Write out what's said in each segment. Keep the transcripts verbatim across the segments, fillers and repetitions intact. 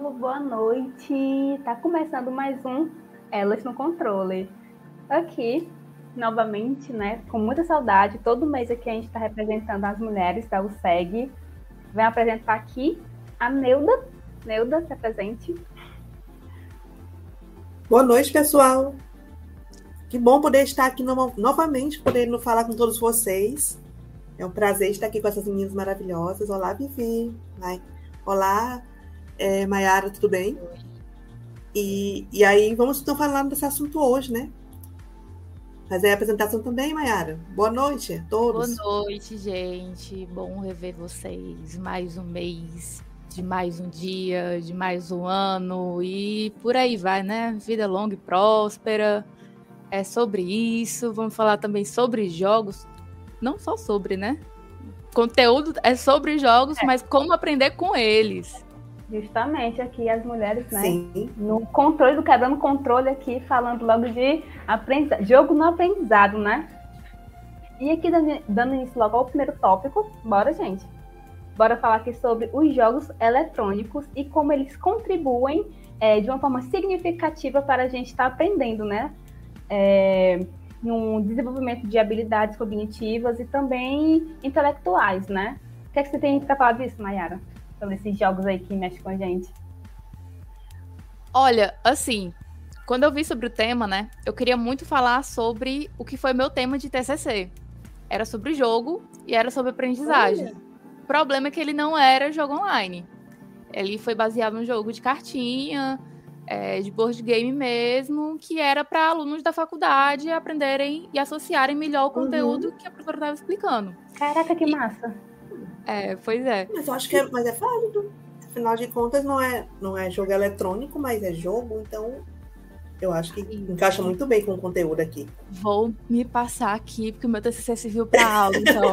povo, boa noite. Tá começando mais um Elas no Controle. Aqui, novamente, né, com muita saudade, todo mês aqui a gente tá representando as mulheres da U S E G. Vem apresentar aqui a Neuda. Neuda, se apresente. Boa noite, pessoal. Que bom poder estar aqui no, novamente, podendo falar com todos vocês. É um prazer estar aqui com essas meninas maravilhosas. Olá, Vivi. Vai. Olá, é, Mayara, tudo bem? E, e aí, vamos estar falando desse assunto hoje, né? Fazer a apresentação também, Mayara. Boa noite a todos. Boa noite, gente. Bom rever vocês. Mais um mês, de mais um dia, de mais um ano e por aí vai, né? Vida longa e próspera. É sobre isso. Vamos falar também sobre jogos. Não só sobre, né? Conteúdo é sobre jogos, é. Mas como aprender com eles. Justamente aqui as mulheres, né? Sim. No controle do quebrando controle aqui, falando logo de aprendizado, jogo no aprendizado, né? E aqui dando início logo ao primeiro tópico, bora, gente. Bora falar aqui sobre os jogos eletrônicos e como eles contribuem é, de uma forma significativa para a gente estar aprendendo, né? É, no desenvolvimento de habilidades cognitivas e também intelectuais, né? O que é que você tem para falar disso, Mayara? Sobre esses jogos aí que mexem com a gente. Olha, assim, quando eu vi sobre o tema, né, eu queria muito falar sobre o que foi meu tema de T C C. Era sobre o jogo e era sobre aprendizagem. Olha. O problema é que ele não era jogo online. Ele foi baseado num jogo de cartinha, é, de board game mesmo, que era para alunos da faculdade aprenderem e associarem melhor o conteúdo uhum. que a professora estava explicando. Caraca, que e, massa! É, pois é. Mas eu acho que é, mas é válido. Afinal de contas, não é, não é jogo eletrônico, mas é jogo, então eu acho que encaixa muito bem com o conteúdo aqui. Vou me passar aqui, porque o meu T C C serviu para aula, então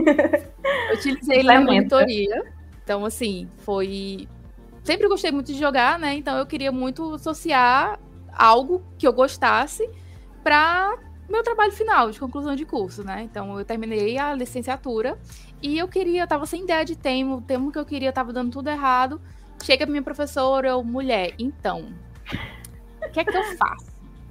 eu utilizei ele na monitoria. Então, assim, foi... Sempre gostei muito de jogar, né? Então eu queria muito associar algo que eu gostasse para meu trabalho final de conclusão de curso, né? Então eu terminei a licenciatura e eu queria, eu tava sem ideia de tema, o tema que eu queria tava dando tudo errado. Chega a minha professora, eu, mulher, então, o que é que eu faço?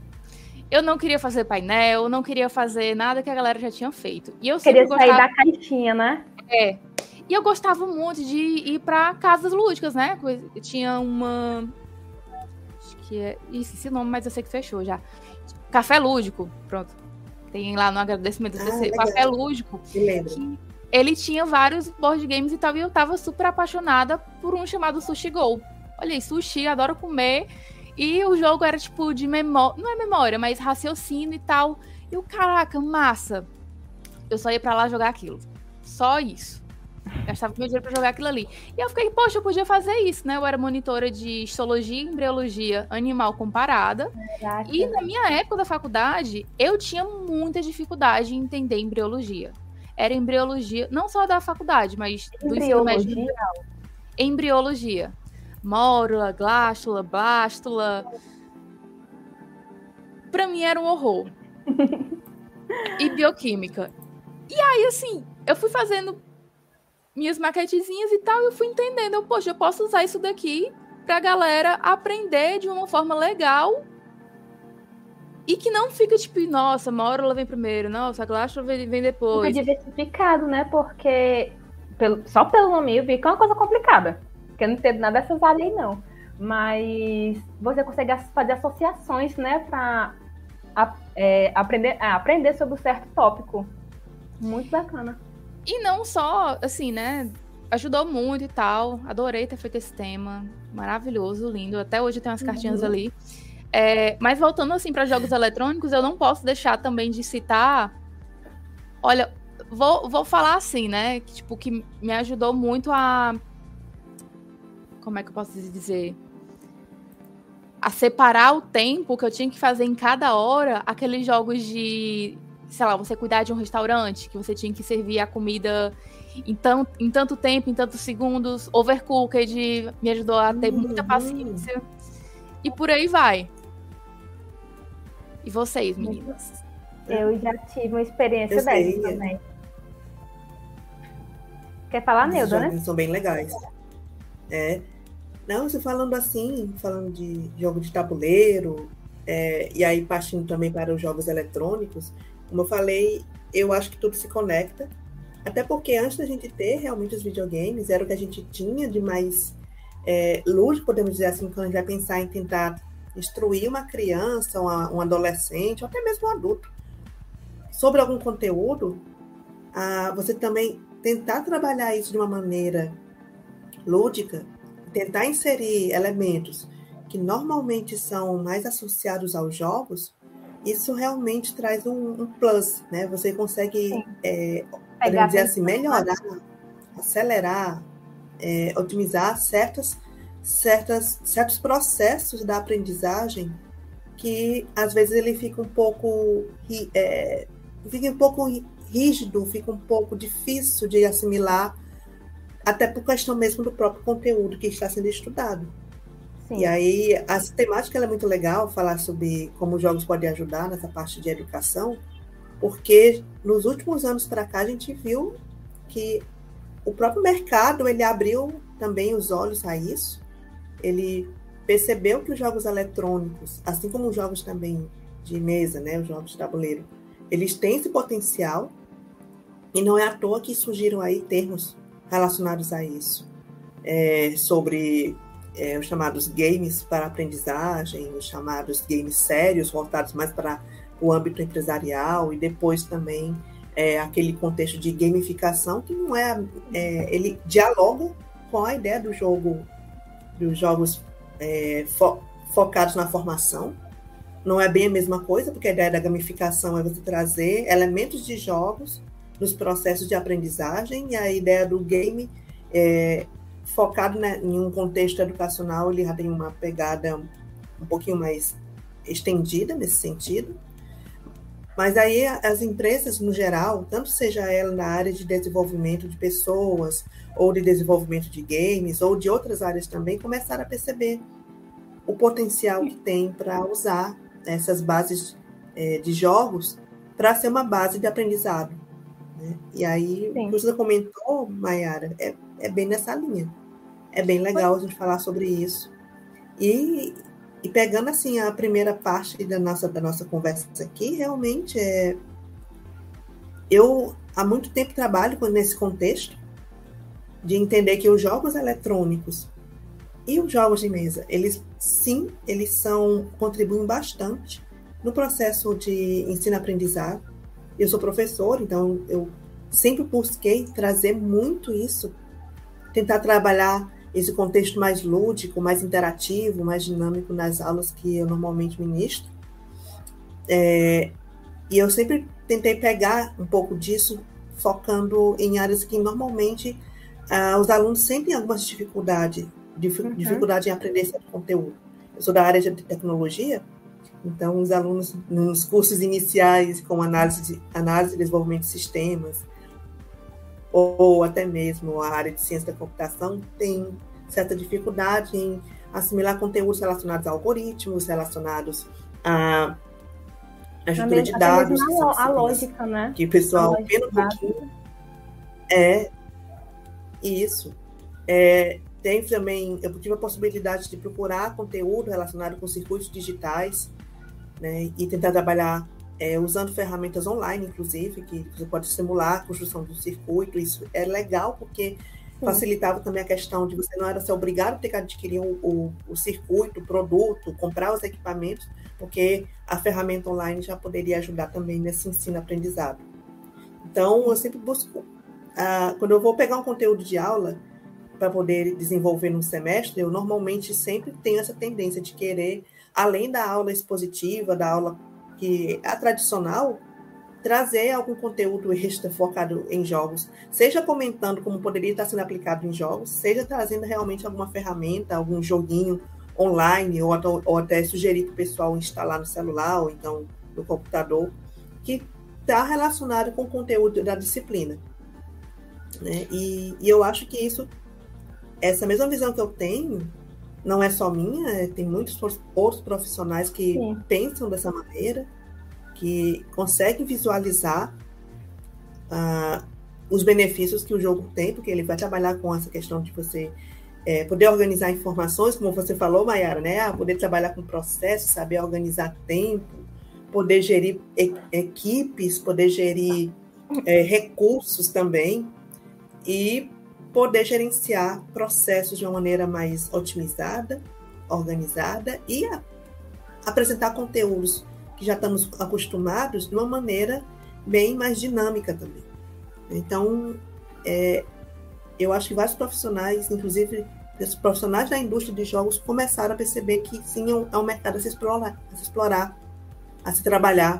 Eu não queria fazer painel, não queria fazer nada que a galera já tinha feito. E eu queria sempre sair gostava... da caixinha, né? É. E eu gostava muito de ir pra casas lúdicas, né? Eu tinha uma... Acho que é... Isso, esse nome, mas eu sei que fechou já. Café Lúdico, pronto. Tem lá no agradecimento do T C C. Ah, Café Lúdico. Que ele tinha vários board games e tal, e eu tava super apaixonada por um chamado Sushi Go. Olha aí, sushi, adoro comer. E o jogo era tipo de memória... Não é memória, mas raciocínio e tal. E eu, caraca, massa. Eu só ia pra lá jogar aquilo. Só isso. Gastava meu dinheiro pra jogar aquilo ali. E eu fiquei, poxa, eu podia fazer isso, né? Eu era monitora de histologia e embriologia animal comparada. Caraca. E na minha época da faculdade, eu tinha muita dificuldade em entender embriologia. Era embriologia, não só da faculdade, mas do ensino médio no geral. Embriologia. Mórula, glástula, blástula. Pra mim era um horror. E bioquímica. E aí, assim, eu fui fazendo minhas maquetezinhas e tal, e eu fui entendendo, eu, poxa, eu posso usar isso daqui pra galera aprender de uma forma legal e que não fica tipo, nossa, a Mórula vem primeiro, nossa, a Glástula vem, vem depois. Fica diversificado, né? Porque pelo, só pelo nome eu vi que é uma coisa complicada, porque eu não entendo nada dessas áreas aí, não. Mas você consegue fazer associações, né, pra a, é, aprender, a aprender sobre um certo tópico. Muito bacana. E não só, assim, né, ajudou muito e tal, adorei ter feito esse tema, maravilhoso, lindo, até hoje tem umas cartinhas uhum. ali. É, mas voltando, assim, para jogos eletrônicos, eu não posso deixar também de citar, olha, vou, vou falar assim, né, que, tipo, que me ajudou muito a, como é que eu posso dizer, a separar o tempo que eu tinha que fazer em cada hora, aqueles jogos de... sei lá, você cuidar de um restaurante, que você tinha que servir a comida em, tão, em tanto tempo, em tantos segundos. Overcooked me ajudou a ter muita paciência. E por aí vai. E vocês, meninas? Eu já tive uma experiência dessa também. Quer falar, Neuda, né? São bem legais. É. Não, você falando assim, falando de jogo de tabuleiro, é, e aí partindo também para os jogos eletrônicos, como eu falei, eu acho que tudo se conecta, até porque antes da gente ter realmente os videogames, era o que a gente tinha de mais é, lúdico, podemos dizer assim, quando a gente vai pensar em tentar instruir uma criança, uma, um adolescente, ou até mesmo um adulto, sobre algum conteúdo, ah, você também tentar trabalhar isso de uma maneira lúdica, tentar inserir elementos que normalmente são mais associados aos jogos, isso realmente traz um, um plus, né? Você consegue, é, podemos dizer assim, melhorar, acelerar, é, otimizar certas, certas, certos processos da aprendizagem que, às vezes, ele fica um pouco, é, fica um pouco rígido, fica um pouco difícil de assimilar, até por questão mesmo do próprio conteúdo que está sendo estudado. Sim. E aí, essa temática é muito legal, falar sobre como os jogos podem ajudar nessa parte de educação, porque nos últimos anos para cá a gente viu que o próprio mercado ele abriu também os olhos a isso, ele percebeu que os jogos eletrônicos, assim como os jogos também de mesa, né, os jogos de tabuleiro, eles têm esse potencial, e não é à toa que surgiram aí termos relacionados a isso, é, sobre é, os chamados games para aprendizagem, os chamados games sérios, voltados mais para o âmbito empresarial, e depois também é, aquele contexto de gamificação, que não é, é ele dialoga com a ideia do jogo, dos jogos é, fo, focados na formação. Não é bem a mesma coisa, porque a ideia da gamificação é você trazer elementos de jogos nos processos de aprendizagem, e a ideia do game é, focado, né, em um contexto educacional, ele já tem uma pegada um pouquinho mais estendida nesse sentido. Mas aí as empresas, no geral, tanto seja ela na área de desenvolvimento de pessoas, ou de desenvolvimento de games, ou de outras áreas também, começaram a perceber o potencial que tem para usar essas bases é, de jogos para ser uma base de aprendizado. Né? E aí, Sim. o que você comentou, Mayara, é, é bem nessa linha. É bem legal a gente falar sobre isso. E, e pegando assim a primeira parte da nossa, da nossa conversa aqui, realmente é... Eu há muito tempo trabalho nesse contexto de entender que os jogos eletrônicos e os jogos de mesa, eles sim, eles são, contribuem bastante no processo de ensino-aprendizado. Eu sou professor, então eu sempre busquei trazer muito isso, tentar trabalhar esse contexto mais lúdico, mais interativo, mais dinâmico nas aulas que eu normalmente ministro. É, e eu sempre tentei pegar um pouco disso, focando em áreas que normalmente ah, os alunos sentem algumas dificuldades, dificuldade uhum. em aprender esse conteúdo. Eu sou da área de tecnologia, então os alunos nos cursos iniciais, como análise, de, análise e desenvolvimento de sistemas, ou, ou até mesmo a área de ciência da computação, tem certa dificuldade em assimilar conteúdos relacionados a algoritmos, relacionados a a estrutura de dados. A, a lógica, né? Que o pessoal, pelo pouquinho, é isso. É, tem também, eu tive a possibilidade de procurar conteúdo relacionado com circuitos digitais, né, e tentar trabalhar é, usando ferramentas online, inclusive, que você pode simular a construção do circuito. Isso é legal, porque facilitava também a questão de você não era ser obrigado a ter que adquirir o, o, o circuito, o produto, comprar os equipamentos, porque a ferramenta online já poderia ajudar também nesse ensino-aprendizado. Então, eu sempre busco, ah, quando eu vou pegar um conteúdo de aula para poder desenvolver no semestre, eu normalmente sempre tenho essa tendência de querer, além da aula expositiva, da aula que é a tradicional, trazer algum conteúdo extra focado em jogos, seja comentando como poderia estar sendo aplicado em jogos, seja trazendo realmente alguma ferramenta, algum joguinho online, ou, ou até sugerir para o pessoal instalar no celular, ou então no computador, que está relacionado com o conteúdo da disciplina. Né? E, e eu acho que isso, essa mesma visão que eu tenho, não é só minha, tem muitos outros profissionais que Sim. pensam dessa maneira, que conseguem visualizar uh, os benefícios que o jogo tem, porque ele vai trabalhar com essa questão de você é, poder organizar informações, como você falou, Mayara, né? Ah, poder trabalhar com processo, saber organizar tempo, poder gerir e- equipes, poder gerir é, recursos também e poder gerenciar processos de uma maneira mais otimizada, organizada e a, apresentar conteúdos que já estamos acostumados de uma maneira bem mais dinâmica também. Então, é, eu acho que vários profissionais, inclusive os profissionais da indústria de jogos, começaram a perceber que sim, é um mercado a se explorar, a se, explorar, a se trabalhar.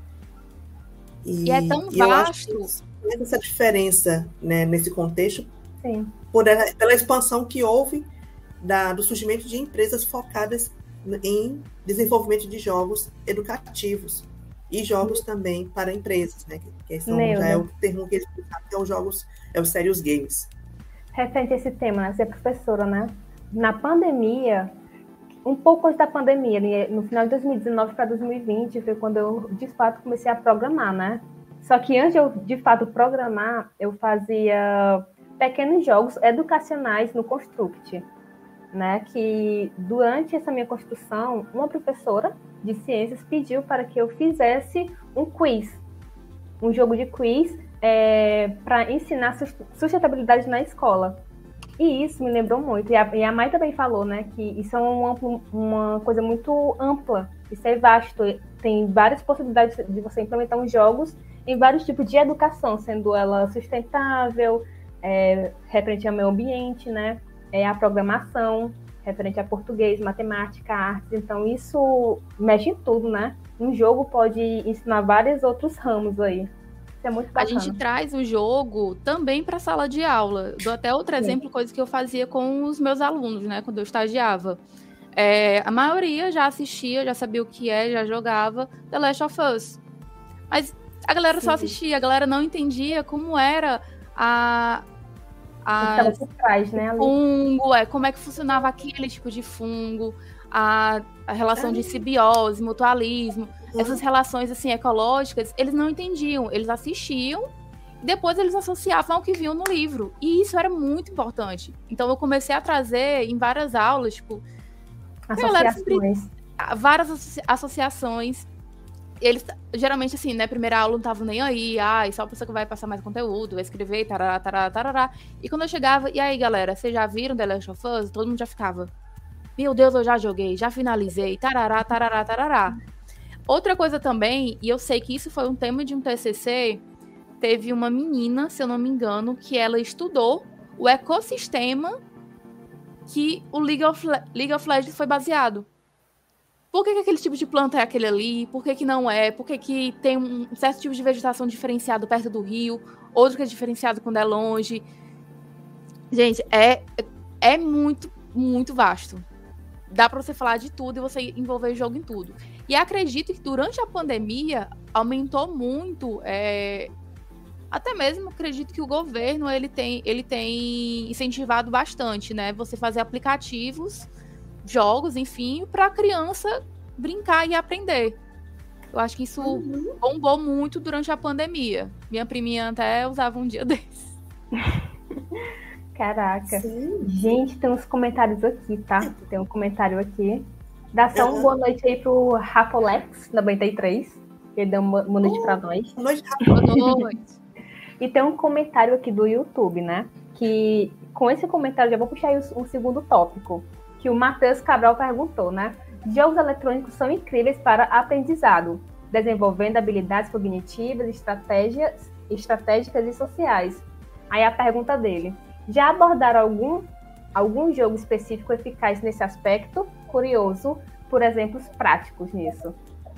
E, e é tão e vasto. Eu acho que essa diferença, né, nesse contexto, Sim. Por, pela expansão que houve da, do surgimento de empresas focadas em desenvolvimento de jogos educativos e jogos também para empresas, né? Que são, já é o termo que eles usam, que é os jogos, é os serious games. Referente a esse tema, né? Você é professora, né? Na pandemia, um pouco antes da pandemia, no final de dois mil e dezenove para dois mil e vinte, foi quando eu, de fato, comecei a programar, né? Só que antes de eu, de fato, programar, eu fazia pequenos jogos educacionais no Construct, né? Que durante essa minha construção, uma professora de ciências pediu para que eu fizesse um quiz, um jogo de quiz é, para ensinar sustentabilidade na escola. E isso me lembrou muito. E a, e a Mai também falou, né? Que isso é um amplo, uma coisa muito ampla. Isso é vasto. Tem várias possibilidades de você implementar uns jogos em vários tipos de educação, sendo ela sustentável, é, referente ao meio ambiente, né? É, a programação, referente a português, matemática, artes. Então, isso mexe em tudo, né? Um jogo pode ensinar vários outros ramos aí. Isso é muito bacana. A gente traz o jogo também para a sala de aula. Dou até outro Sim. exemplo, coisa que eu fazia com os meus alunos, né? Quando eu estagiava. É, a maioria já assistia, já sabia o que é, já jogava The Last of Us. Mas a galera Sim. só assistia, a galera não entendia como era a... a por trás, né, ali. fungo, é, como é que funcionava aquele tipo de fungo, a, a relação ah. de simbiose, mutualismo, uhum. essas relações assim, ecológicas, eles não entendiam, eles assistiam e depois eles associavam ao que viam no livro. E isso era muito importante. Então eu comecei a trazer em várias aulas, tipo, associações. Sempre, várias associa- associações. Eles, geralmente, assim, né, primeira aula não estavam nem aí, ai, só a pessoa que vai passar mais conteúdo, vai escrever, tarará, tarará, tarará. E quando eu chegava, e aí, galera, vocês já viram The Last of Us? Todo mundo já ficava, meu Deus, eu já joguei, já finalizei, tarará, tarará, tarará. Outra coisa também, e eu sei que isso foi um tema de um T C C, teve uma menina, se eu não me engano, que ela estudou o ecossistema que o League of, Le- League of Legends foi baseado. Por que, que aquele tipo de planta é aquele ali? Por que, que não é? Por que, que tem um certo tipo de vegetação diferenciado perto do rio? Outro que é diferenciado quando é longe? Gente, é, é muito, muito vasto. Dá pra você falar de tudo e você envolver o jogo em tudo. E acredito que durante a pandemia aumentou muito... É, até mesmo acredito que o governo ele tem, ele tem incentivado bastante, né? Você fazer aplicativos... jogos, enfim, para a criança brincar e aprender. Eu acho que isso uhum. bombou muito durante a pandemia. Minha priminha até usava um dia desses. Caraca. Sim. Gente, tem uns comentários aqui, tá? Tem um comentário aqui. Dá só uma boa noite aí pro Rapolex, noventa e três. Ele deu uma, uma noite oh, pra nós. Boa noite, Boa noite. E tem um comentário aqui do YouTube, né? Que com esse comentário já vou puxar aí o, o segundo tópico. Que o Matheus Cabral perguntou, né? Jogos eletrônicos são incríveis para aprendizado, desenvolvendo habilidades cognitivas, estratégias, estratégicas e sociais. Aí a pergunta dele, já abordaram algum, algum jogo específico eficaz nesse aspecto? Curioso, por exemplos práticos nisso.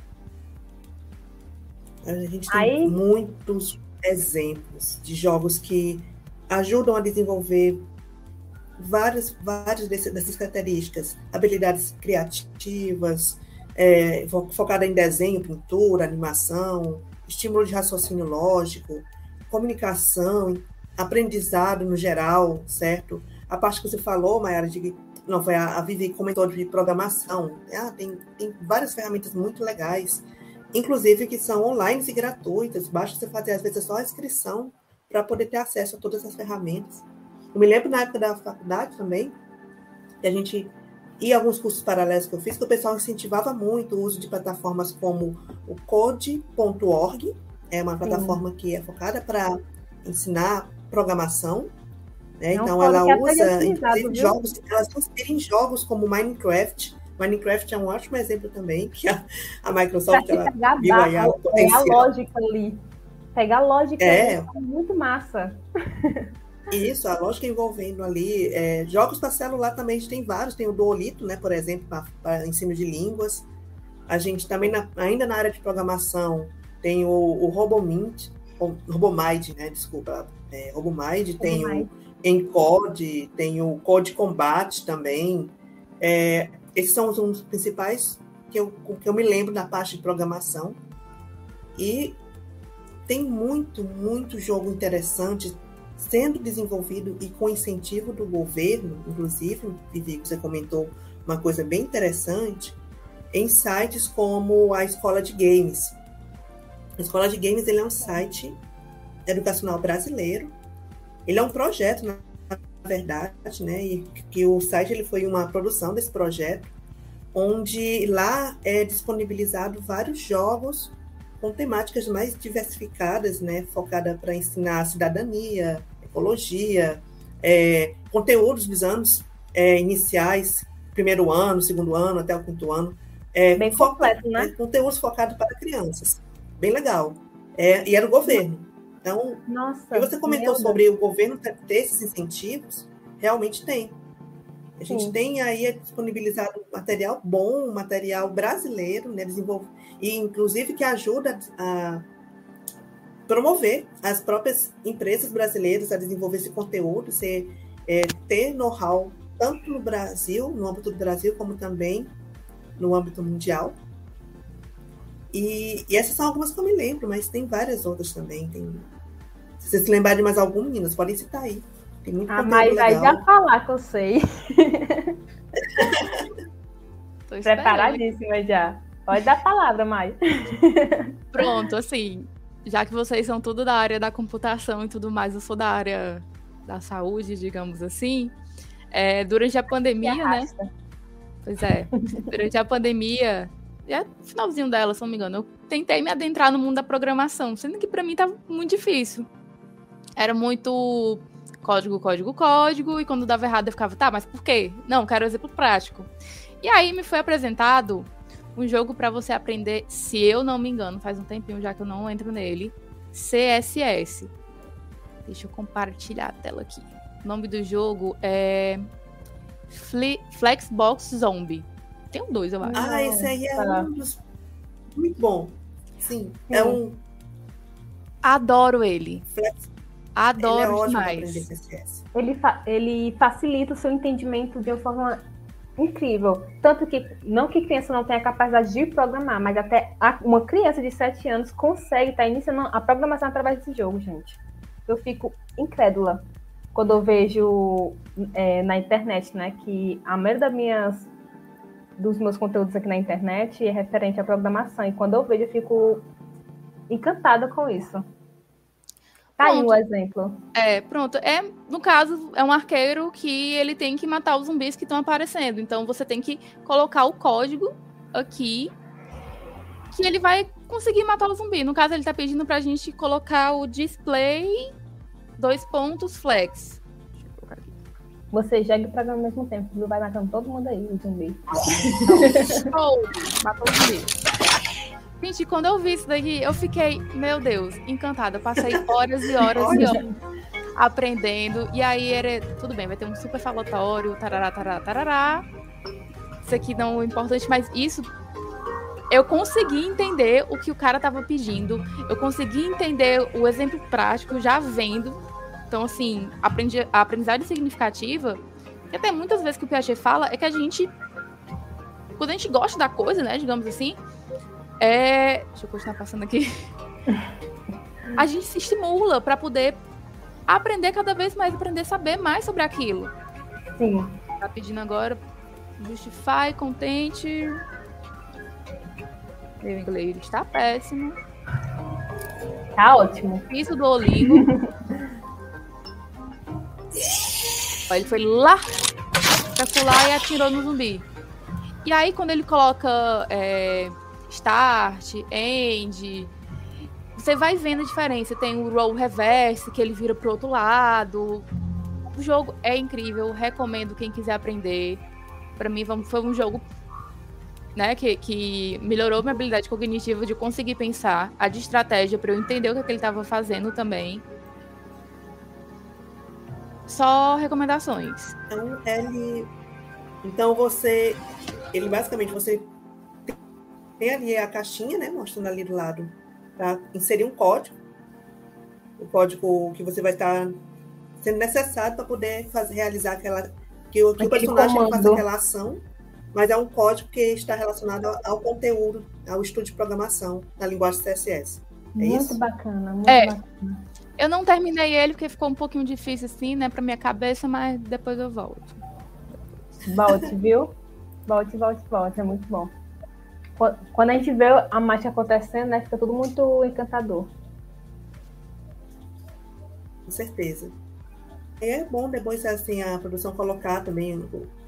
A gente tem Aí... muitos exemplos de jogos que ajudam a desenvolver várias, várias dessas características, habilidades criativas, é, focada em desenho, pintura, animação, estímulo de raciocínio lógico, comunicação, aprendizado no geral, certo? A parte que você falou, Mayara, de não, foi a, a Vivi comentou de programação. Ah, tem, tem várias ferramentas muito legais, inclusive que são online e gratuitas, basta você fazer, às vezes, só a inscrição para poder ter acesso a todas essas ferramentas. Eu me lembro na época da faculdade também, E a gente... E alguns cursos paralelos que eu fiz, que o pessoal incentivava muito o uso de plataformas como o code ponto org, é uma plataforma Sim. que é focada para ensinar programação, né? Então ela usa inclusive jogos, ela se inspira em jogos como Minecraft. Minecraft é um ótimo exemplo também, que a, a Microsoft ela viu aí a, pegar a lógica ali. Pegar a lógica é. ali é muito massa. Isso, a lógica envolvendo ali. É, jogos para celular também a gente tem vários. Tem o Duolito, né, por exemplo, para ensino de línguas. A gente também, na, ainda na área de programação, tem o, o RoboMint, o RoboMind, né, desculpa. É, RoboMind, tem o Encode, tem o Code Combat também. É, esses são os, os principais que eu, que eu me lembro da parte de programação. E tem muito, muito jogo interessante sendo desenvolvido e com incentivo do governo, inclusive, Vivi, você comentou uma coisa bem interessante, em sites como a Escola de Games. A Escola de Games ele é um site educacional brasileiro, ele é um projeto, na verdade, né, e que o site ele foi uma produção desse projeto, onde lá é disponibilizado vários jogos com temáticas mais diversificadas, né, focada para ensinar cidadania, ecologia, é, conteúdos dos anos é, iniciais, primeiro ano, segundo ano, até o quinto ano. É, bem completo, foca, né? É, conteúdos focados para crianças. Bem legal. É, e era o governo. Então, Nossa, e você comentou sobre Deus. O governo ter esses incentivos, realmente tem. A gente Sim. tem aí disponibilizado material bom, material brasileiro, né, desenvolvido, e inclusive que ajuda a promover as próprias empresas brasileiras a desenvolver esse conteúdo, ser, é, ter know-how tanto no Brasil, no âmbito do Brasil, como também no âmbito mundial. E, e essas são algumas que eu me lembro, mas tem várias outras também. Tem, se vocês se lembrarem de mais algumas, meninas, podem citar aí. Tem muito ah, mas vai já falar que eu sei. Preparadíssima já. Pode dar a palavra, Mai. Pronto, assim, já que vocês são tudo da área da computação e tudo mais, eu sou da área da saúde, digamos assim. É, durante a pandemia, né? Pois é. Durante a pandemia, já no finalzinho dela, se não me engano, eu tentei me adentrar no mundo da programação, sendo que pra mim tava muito difícil. Era muito código, código, código, e quando dava errado eu ficava, tá, mas por quê? Não, quero um exemplo prático. E aí me foi apresentado um jogo para você aprender, se eu não me engano, faz um tempinho já que eu não entro nele, C S S. Deixa eu compartilhar a tela aqui. O nome do jogo é Fle- Flexbox Zombie. Tem um dois, eu acho. Ah, esse aí é ah. um dos... muito bom. Sim, Sim. é um... Adoro ele. Flex... Adoro ele é demais. Ele, fa- ele facilita o seu entendimento de uma forma incrível. Tanto que, não que criança não tenha capacidade de programar, mas até a, uma criança de sete anos consegue estar iniciando a programação através desse jogo, gente. Eu fico incrédula quando eu vejo é, na internet, né, que a maioria das minhas, dos meus conteúdos aqui na internet é referente à programação. E quando eu vejo, eu fico encantada com isso. Tá aí um exemplo. É, pronto. É, no caso, é um arqueiro que ele tem que matar os zumbis que estão aparecendo. Então, você tem que colocar o código aqui que ele vai conseguir matar o zumbi. No caso, ele tá pedindo pra gente colocar o display dois pontos flex. Deixa eu colocar aqui. Você joga o programa ao mesmo tempo. Você vai matando todo mundo aí, o zumbi. Oh, matou o zumbi. Gente, quando eu vi isso daqui, eu fiquei, meu Deus, encantada. Passei horas e horas e horas aprendendo. E aí era, tudo bem, vai ter um super falatório, tarará, tarará, tarará. Isso aqui não é importante, mas isso, eu consegui entender o que o cara tava pedindo. Eu consegui entender o exemplo prático, já vendo. Então, assim, aprendi, a aprendizagem significativa, que até muitas vezes que o Piaget fala, é que a gente, quando a gente gosta da coisa, né, digamos assim, É... Deixa eu continuar passando aqui. A gente se estimula para poder aprender cada vez mais, aprender a saber mais sobre aquilo. Sim. Tá pedindo agora justify, contente. Meu inglês está péssimo. Tá ótimo. Isso do Olingo. Ó, ele foi lá. pra pular e atirou no zumbi. E aí, quando ele coloca é, Start, End, você vai vendo a diferença. Tem o roll reverse, que ele vira pro outro lado. O jogo é incrível, recomendo quem quiser aprender. Pra mim, foi um jogo, né, que, que melhorou minha habilidade cognitiva de conseguir pensar, a de estratégia, pra eu entender o que, é que ele tava fazendo também. Só recomendações. Então, ele... então você... Ele basicamente, você tem ali a caixinha, né? Mostrando ali do lado, para inserir um código. O código que você vai estar sendo necessário para poder fazer, realizar aquela... Que o, que o personagem faça aquela ação, mas é um código que está relacionado ao, ao conteúdo, ao estudo de programação na linguagem C S S. É muito isso? bacana, muito é. bacana. Eu não terminei ele porque ficou um pouquinho difícil assim, né, pra minha cabeça, mas depois eu volto. Volte, viu? Volte, volte, volte. É muito bom. Quando a gente vê a marcha acontecendo, né, fica tudo muito encantador. Com certeza. É bom depois, assim, a produção colocar também,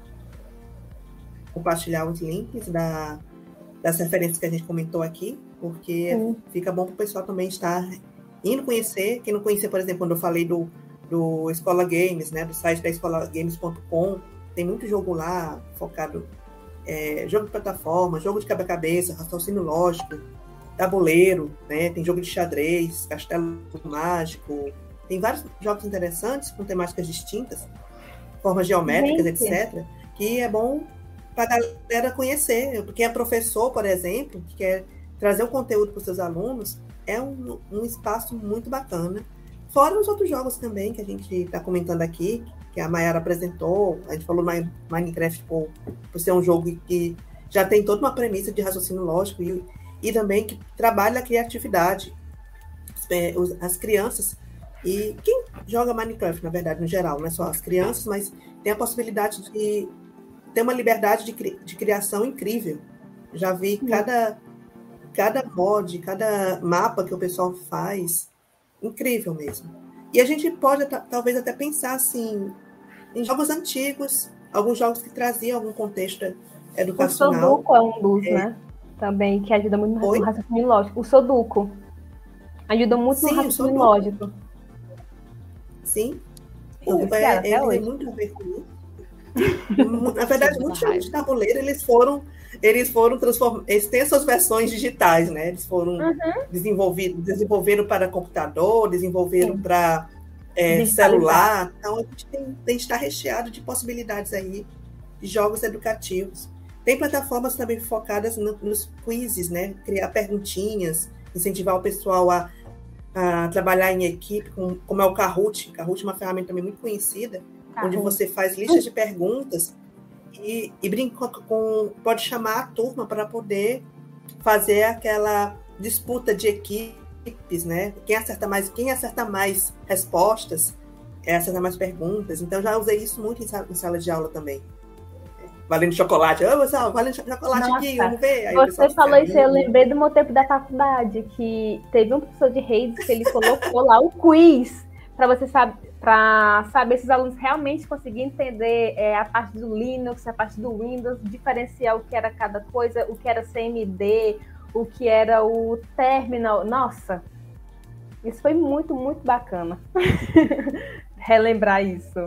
compartilhar os links da, das referências que a gente comentou aqui, porque Sim. fica bom para o pessoal também estar indo conhecer. Quem não conhecia, por exemplo, quando eu falei do, do Escola Games, né, do site da escola games ponto com, tem muito jogo lá focado, é, jogo de plataforma, jogo de quebra-cabeça, raciocínio lógico, tabuleiro, né, tem jogo de xadrez, castelo mágico, tem vários jogos interessantes com temáticas distintas, formas geométricas, Gente. etcétera, que é bom para a galera conhecer. Quem é professor, por exemplo, que quer trazer um conteúdo para os seus alunos, é um, um espaço muito bacana. Fora os outros jogos também que a gente está comentando aqui, que a Mayara apresentou. A gente falou Minecraft por, por ser um jogo que já tem toda uma premissa de raciocínio lógico e, e também que trabalha a criatividade. As, as crianças, e quem joga Minecraft, na verdade, no geral, não é só as crianças, mas tem a possibilidade de ter uma liberdade de, cri, de criação incrível. Já vi cada, cada mod, cada mapa que o pessoal faz, incrível mesmo. E a gente pode talvez até pensar assim, em jogos antigos, alguns jogos que traziam algum contexto educacional. O Sudoku é um dos, é. né? Também, que ajuda muito no raciocínio lógico. O Sudoku ajuda muito Sim, no raciocínio lógico. Sim. Pô, é, ele tem muito a ver com isso. Na verdade, muitos jogos de tabuleiro, eles foram, eles foram transformados, eles têm suas versões digitais, né? Eles foram uhum. desenvolvidos, desenvolveram para computador, desenvolveram Sim. para é, celular. Então, a gente tem, tem que estar recheado de possibilidades aí de jogos educativos. Tem plataformas também focadas no, nos quizzes, né? Criar perguntinhas, incentivar o pessoal a a trabalhar em equipe, com, como é o Kahoot. Kahoot é uma ferramenta também muito conhecida, Kahoot. onde você faz listas de perguntas e, e brinca com, pode chamar a turma para poder fazer aquela disputa de equipes, né? Quem acerta mais, quem acerta mais respostas, é, acerta mais perguntas. Então, já usei isso muito em sala, em sala de aula também. Valendo chocolate. Ô, pessoal, valendo chocolate Nossa, aqui, vamos ver. Aí você falou isso, eu lembrei do meu tempo da faculdade, que teve um professor de redes que ele colocou lá o quiz, para você saber, para saber se os alunos realmente conseguiam entender é, a parte do Linux, a parte do Windows, diferenciar o que era cada coisa, o que era C M D, o que era o terminal. Nossa, isso foi muito, muito bacana. Relembrar isso.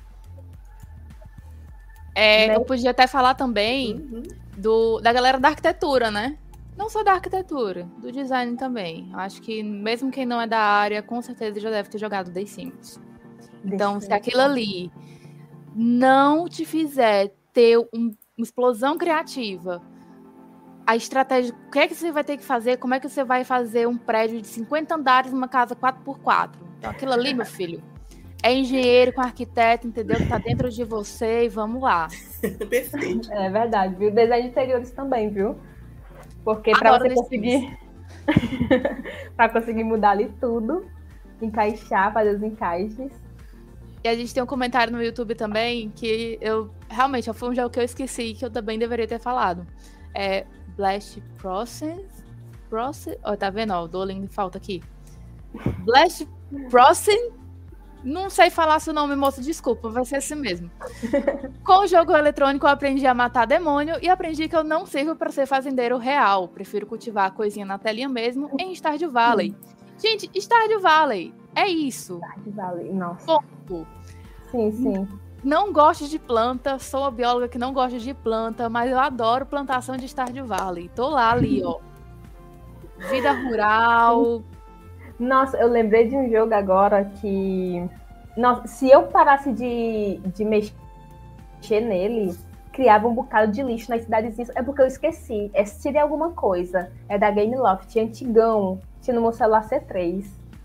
É, eu podia até falar também uhum. do, da galera da arquitetura, né? Não só da arquitetura, do design também. Acho que mesmo quem não é da área, com certeza já deve ter jogado The Sims. Então, se aquilo ali não te fizer ter um, uma explosão criativa, a estratégia, o que é que você vai ter que fazer? Como é que você vai fazer um prédio de cinquenta andares numa casa quatro por quatro? Então, aquilo ali, meu filho, é engenheiro com arquiteto, entendeu? Que tá dentro de você e vamos lá. Perfeito. É verdade, viu? Design de interiores também, viu? Porque para você conseguir para conseguir mudar ali tudo, encaixar, fazer os encaixes. E a gente tem um comentário no YouTube também que eu realmente foi um jogo que eu esqueci, que eu também deveria ter falado. É Blast Process. Process. Ó, oh, tá vendo? Ó, o Duolingo falta aqui. Blast Process Não sei falar seu nome, moço, desculpa, vai ser assim mesmo. Com o jogo eletrônico eu aprendi a matar demônio e aprendi que eu não sirvo para ser fazendeiro real. Prefiro cultivar a coisinha na telinha mesmo em Stardew Valley. Gente, Stardew Valley, é isso. Stardew Valley, nossa. Ponto. Sim, sim. Não gosto de planta, sou a bióloga que não gosta de planta, mas eu adoro plantação de Stardew Valley. Tô lá ali, ó. Vida rural. Nossa, eu lembrei de um jogo agora que... Nossa, se eu parasse de, de mexer nele, criava um bocado de lixo nas cidadezinhas. É porque eu esqueci. É City alguma coisa. É da Gameloft, antigão. Tinha no meu celular C três.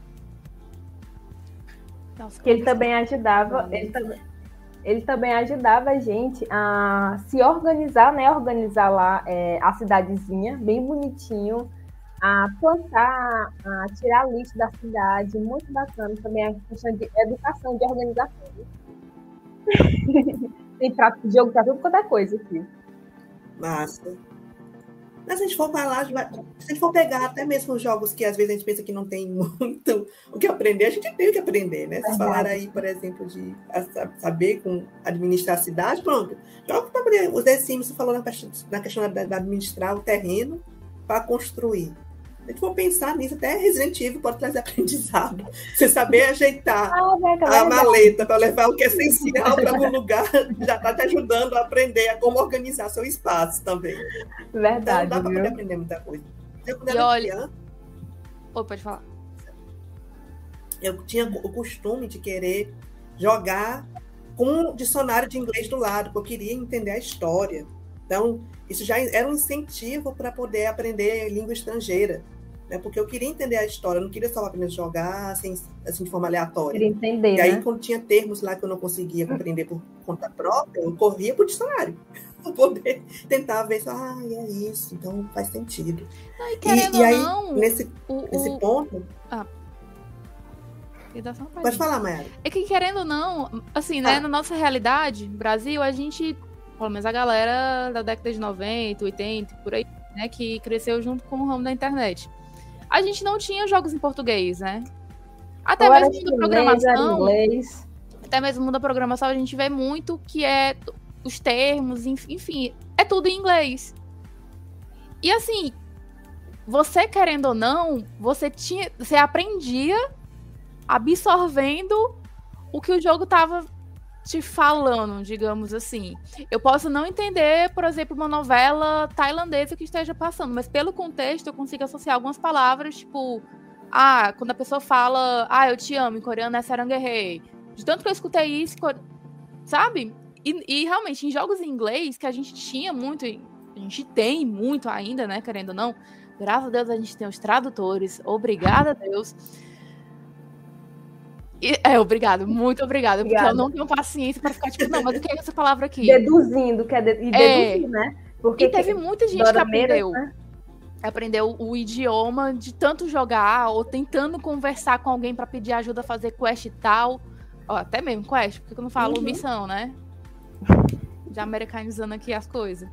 Nossa, que ele também ajudava... Ele também, ele também ajudava a gente a se organizar, né? Organizar lá é, a cidadezinha, bem bonitinho. A plantar, a tirar lixo da cidade, muito bacana também a questão de educação, de organização. Tem prato de jogo para tudo quanto é coisa aqui. Massa. Mas se a gente for falar, se a gente for pegar até mesmo os jogos que às vezes a gente pensa que não tem muito o que aprender, a gente tem o que aprender, né? Vocês falaram aí, por exemplo, de saber como administrar a cidade, pronto. Jogo para poder. Os The Sims, você falou na questão, na questão da, da administrar o terreno para construir. Se a gente for pensar nisso, até Resident Evil pode trazer aprendizado. Você saber ajeitar ah, é a maleta para levar o que é essencial para algum lugar, já está te ajudando a aprender a como organizar seu espaço também. Verdade. Então, dá para viu? poder aprender muita coisa. Eu, e olha... criança, oh, pode falar. Eu tinha o costume de querer jogar com um dicionário de inglês do lado, porque eu queria entender a história. Então, isso já era um incentivo para poder aprender língua estrangeira, né? Porque eu queria entender a história, eu não queria só apenas jogar assim, assim de forma aleatória. Queria entender, e aí, né? quando tinha termos lá que eu não conseguia compreender por conta própria, eu corria para o dicionário, para poder tentar ver se, ah, é isso, então faz sentido. Não, e, e, e aí, não, nesse, o, nesse o... ponto... Ah. Pode falar, Mayara. É que, querendo ou não, assim, né, ah. na nossa realidade, no Brasil, a gente... Pelo menos a galera da década de noventa, oitenta, por aí, né? Que cresceu junto com o ramo da internet. A gente não tinha jogos em português, né? Até Ou mesmo da programação. Inglês. Até mesmo da programação, a gente vê muito que é os termos, enfim, é tudo em inglês. E assim, você querendo ou não, você tinha. Você aprendia absorvendo o que o jogo tava te falando, digamos assim. Eu posso não entender, por exemplo, uma novela tailandesa que esteja passando, mas pelo contexto eu consigo associar algumas palavras, tipo, ah, quando a pessoa fala, ah, eu te amo, em coreano é saranguehei. De tanto que eu escutei isso, sabe? E, e realmente, em jogos em inglês, que a gente tinha muito, a gente tem muito ainda, né, querendo ou não, graças a Deus a gente tem os tradutores, obrigada a Deus. É, obrigado, muito obrigada, porque obrigada. Eu não tenho paciência para ficar tipo, não, mas o que é essa palavra aqui? Deduzindo, que é de, e deduzir, é, né? Porque e teve muita gente que aprendeu, né? aprendeu o idioma de tanto jogar ou tentando conversar com alguém para pedir ajuda a fazer quest e tal. Ó, até mesmo quest, porque eu não falo uhum. missão, né? Já americanizando aqui as coisas.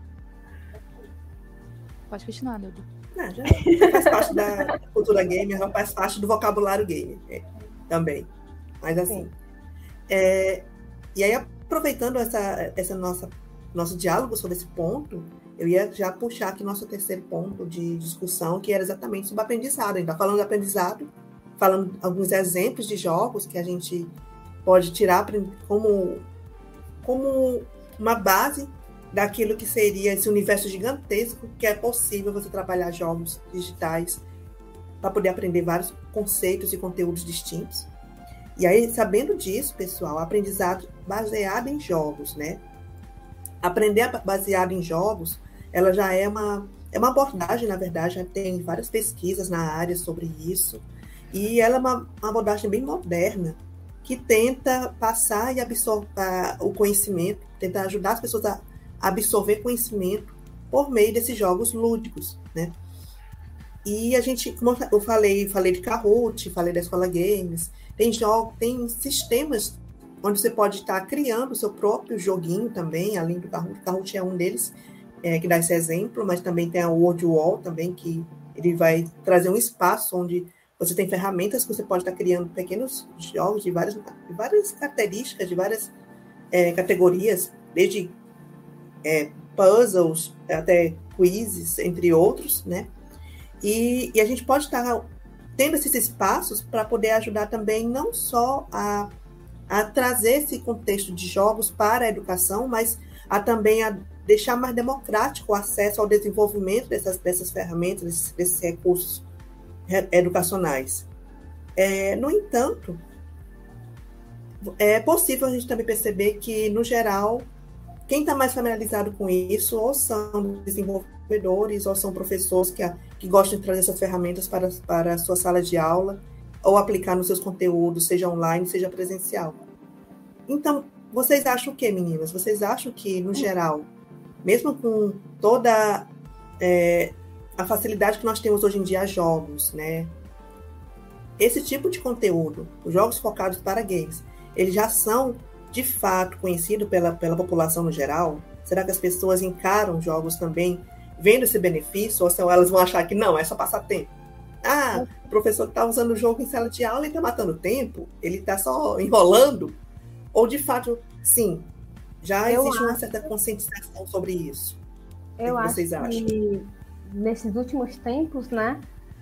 Pode continuar, Dudu. Não, já faz parte da cultura gamer, já faz parte do vocabulário gamer é, também. Mas assim, é, e aí aproveitando essa, essa nossa, nosso diálogo sobre esse ponto, eu ia já puxar aqui nosso terceiro ponto de discussão, que era exatamente sobre aprendizado. A gente está falando de aprendizado, falando alguns exemplos de jogos que a gente pode tirar como, como uma base daquilo que seria esse universo gigantesco que é possível você trabalhar jogos digitais para poder aprender vários conceitos e conteúdos distintos. E aí, sabendo disso, pessoal, aprendizado baseado em jogos, né? Aprender baseado em jogos, ela já é uma, é uma abordagem, na verdade, já tem várias pesquisas na área sobre isso, e ela é uma, uma abordagem bem moderna, que tenta passar e absorver o conhecimento, tentar ajudar as pessoas a absorver conhecimento por meio desses jogos lúdicos, né? E a gente, como eu falei, falei de Kahoot, falei da Escola Games, tem jogos, tem sistemas onde você pode estar criando o seu próprio joguinho também, além do Kahoot. O Kahoot é um deles, é, que dá esse exemplo, mas também tem a World Wall também, que ele vai trazer um espaço onde Você tem ferramentas que você pode estar criando pequenos jogos de várias, de várias características, de várias é, categorias, desde é, puzzles até quizzes, entre outros, né? E, e a gente pode estar tendo esses espaços para poder ajudar também não só a, a trazer esse contexto de jogos para a educação, mas a também a deixar mais democrático o acesso ao desenvolvimento dessas, dessas ferramentas, desses, desses recursos educacionais. É, no entanto, é possível a gente também perceber que, no geral, quem está mais familiarizado com isso ou são desenvolvedores ou são professores que, que gostam de trazer essas ferramentas para, para a sua sala de aula ou aplicar nos seus conteúdos, seja online, seja presencial. Então, vocês acham o quê, meninas? Vocês acham que, no geral, mesmo com toda é, a facilidade que nós temos hoje em dia a jogos, né? Esse tipo de conteúdo, os jogos focados para games, eles já são, de fato, conhecidos pela, pela população no geral? Será que as pessoas encaram jogos também vendo esse benefício? Ou se elas vão achar que não, é só passar tempo? Ah, o professor está usando o jogo em sala de aula e está matando tempo? Ele está só enrolando? Ou, de fato, sim, já eu existe acho... uma certa conscientização sobre isso? Eu o que acho vocês acham? que nesses últimos tempos, né,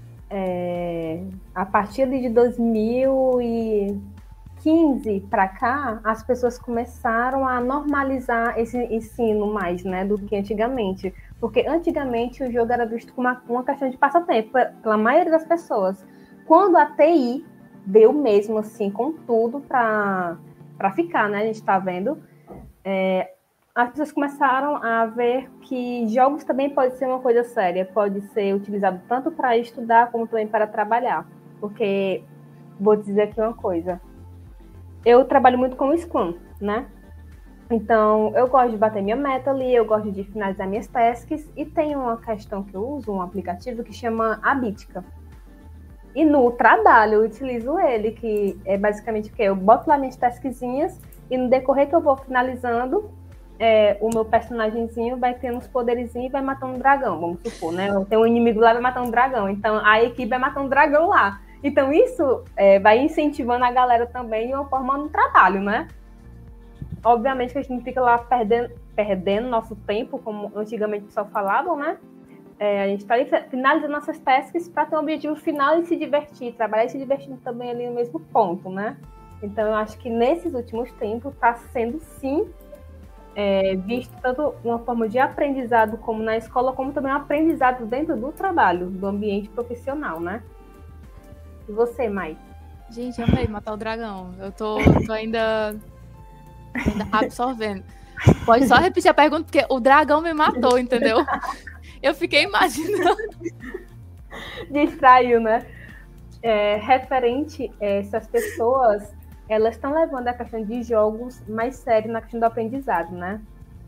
é, a partir de dois mil e quinze para cá, as pessoas começaram a normalizar esse ensino mais, né, do que antigamente. Porque antigamente o jogo era visto como uma, uma questão de passatempo pela maioria das pessoas. Quando a T I veio mesmo assim com tudo para para ficar, né? A gente está vendo. É, as pessoas começaram a ver que jogos também pode ser uma coisa séria, pode ser utilizado tanto para estudar como também para trabalhar. Porque, vou dizer aqui uma coisa, eu trabalho muito com o Scrum, né? Então, eu gosto de bater minha meta ali, eu gosto de finalizar minhas tasks, e tem uma questão que eu uso, um aplicativo que chama Abitica. E no trabalho eu utilizo ele, que é basicamente o quê? Eu boto lá minhas taskzinhas e no decorrer que eu vou finalizando, é, o meu personagemzinho vai tendo uns poderizinhos e vai matando um dragão, vamos supor, né? Eu tenho um inimigo lá e vai matando um dragão, então a equipe vai matando um dragão lá. Então isso é, vai incentivando a galera também de uma forma no trabalho, né? Obviamente que a gente não fica lá perdendo, perdendo nosso tempo, como antigamente o pessoal falava, né? É, a gente está finalizando nossas tasks para ter um objetivo final e se divertir, trabalhar e se divertindo também ali no mesmo ponto, né? Então, eu acho que nesses últimos tempos está sendo, sim, é, visto tanto uma forma de aprendizado como na escola, como também um aprendizado dentro do trabalho, do ambiente profissional, né? E você, Mai? Gente, amei matar o dragão. Eu tô, tô ainda, ainda absorvendo. Pode só repetir a pergunta, porque o dragão me matou, entendeu? Eu fiquei imaginando. Distraiu, né? É, referente a essas pessoas, elas estão levando a questão de jogos mais sério na questão do aprendizado, né?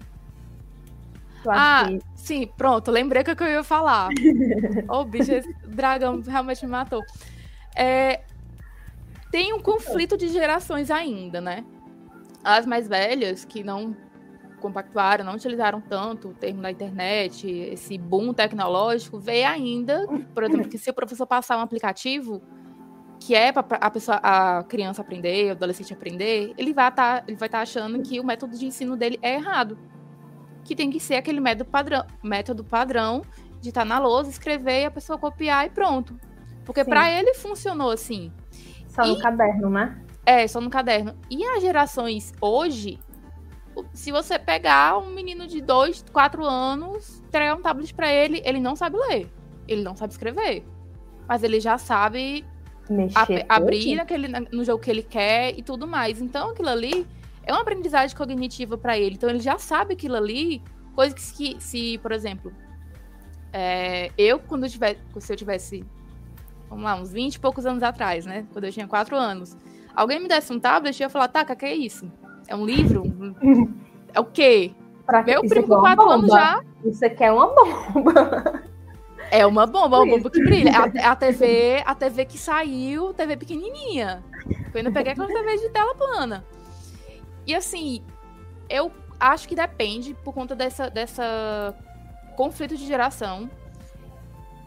Ah, que... sim, pronto, lembrei o que eu ia falar. Ô, oh, bicho, esse dragão realmente me matou. É, tem um conflito de gerações ainda, né? As mais velhas, que não compactuaram, não utilizaram tanto o termo da internet, esse boom tecnológico, vê ainda, por exemplo, que se o professor passar um aplicativo que é para a pessoa, a criança aprender, o adolescente aprender, ele vai estar, ele vai estar achando que o método de ensino dele é errado, que tem que ser aquele método padrão, método padrão de estar na lousa, escrever e a pessoa copiar e pronto, porque para ele funcionou assim. Só e, no caderno, né? É, só no caderno. E as gerações hoje, se você pegar um menino de dois, quatro anos, entregar um tablet pra ele, ele não sabe ler. Ele não sabe escrever. Mas ele já sabe ab- abrir naquele, no jogo que ele quer e tudo mais. Então, aquilo ali é uma aprendizagem cognitiva pra ele. Então, ele já sabe aquilo ali. Coisa que, se, se por exemplo, é, eu, quando eu tivesse, se eu tivesse, vamos lá, uns vinte e poucos anos atrás, né? Quando eu tinha quatro anos. Alguém me desse um tablet, eu ia falar, tá, o que é isso? É um livro? É o quê? Pra Meu que primo com quatro anos já. Isso aqui é uma bomba. É uma bomba, uma bomba que brilha. A, a T V, a T V que saiu, T V pequenininha. Eu ainda peguei aquela T V de tela plana. E assim, eu acho que depende por conta dessa, dessa conflito de geração.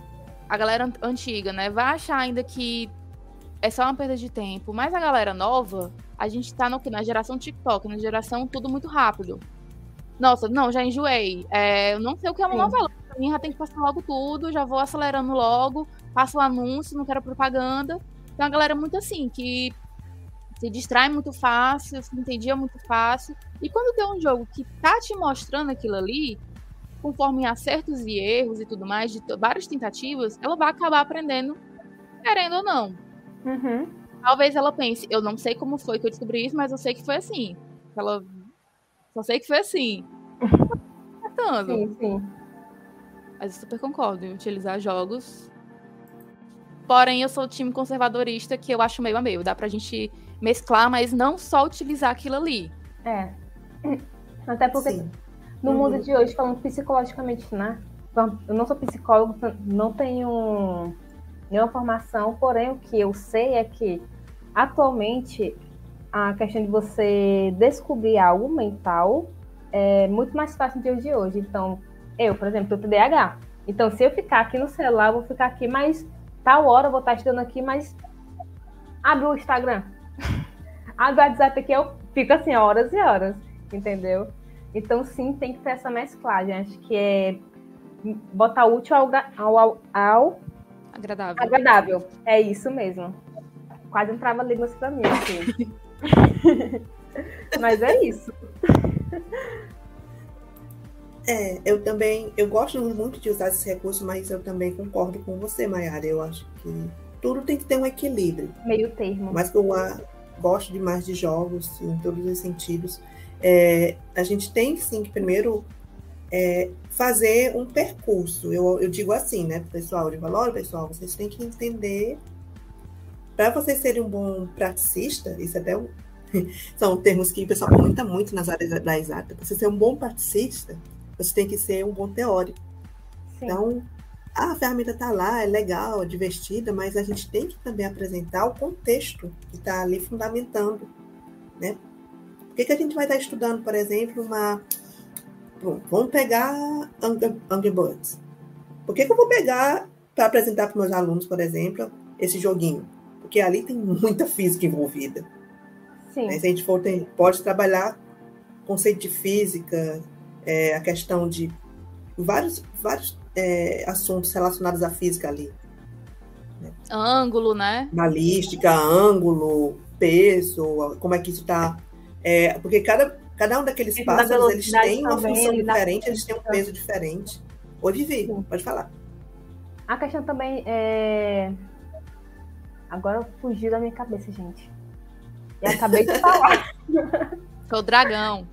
a galera antiga, né, vai achar ainda que é só uma perda de tempo. Mas a galera nova, a gente tá no, na geração TikTok, na geração tudo muito rápido. Nossa, não, já enjoei. É, eu não sei o que é uma Sim. novela. Pra mim já tem que passar logo tudo, já vou acelerando logo, passo o anúncio, não quero propaganda. Então a galera é muito assim, que se distrai muito fácil, se entendia muito fácil. E quando tem um jogo que tá te mostrando aquilo ali, conforme acertos e erros e tudo mais, de várias tentativas, ela vai acabar aprendendo, querendo ou não. Uhum. Talvez ela pense, eu não sei como foi que eu descobri isso, mas eu sei que foi assim. Ela só sei que foi assim. Sim, sim. Mas eu super concordo em utilizar jogos. Porém, eu sou o time conservadorista, que eu acho meio a meio. Dá pra gente mesclar, mas não só utilizar aquilo ali. É. Até porque Sim. no uhum. mundo de hoje, falando psicologicamente, né? Eu não sou psicólogo, não tenho nenhuma formação, porém o que eu sei é que atualmente a questão de você descobrir algo mental é muito mais fácil no dia de hoje. Então, eu, por exemplo, tenho T D A H. Então, se eu ficar aqui no celular, eu vou ficar aqui, mas tal hora eu vou estar estudando aqui, mas abre o Instagram. Abre o WhatsApp aqui, eu fico assim, horas e horas, entendeu? Então, sim, tem que ter essa mesclagem. Acho que é botar útil ao, ao, ao agradável. agradável. É isso mesmo. Quase um trava-línguas pra mim, assim. Mas é isso. É, eu também, eu gosto muito de usar esse recurso, mas eu também concordo com você, Mayara. Eu acho que tudo tem que ter um equilíbrio. Meio termo. Mas que eu gosto demais de jogos, em todos os sentidos. É, a gente tem, sim, que primeiro é, fazer um percurso. Eu, eu digo assim, né, pessoal, de valor, pessoal, vocês têm que entender, para vocês serem um bom praticista, isso até um, são termos que o pessoal comenta muito nas áreas da exata, para você ser um bom praticista, você tem que ser um bom teórico. Sim. Então, a ferramenta está lá, é legal, é divertida, mas a gente tem que também apresentar o contexto que está ali fundamentando, né? Por que, que a gente vai estar estudando, por exemplo, uma... Bom, vamos pegar Angry, Angry Birds. Por que, que eu vou pegar para apresentar para os meus alunos, por exemplo, esse joguinho? Porque ali tem muita física envolvida. Sim. Né? Se a gente for, tem, pode trabalhar conceito de física, é, a questão de vários, vários é, assuntos relacionados à física ali. Né? Ângulo, né? Balística, ângulo, peso, como é que isso está... É, porque cada, cada um daqueles Esse pássaros, eles têm uma também, função ele diferente, dá... eles têm um peso diferente. Oi, Vivi, Sim. pode falar. A questão também é... Agora fugiu da minha cabeça, gente. E acabei de falar. Sou o dragão.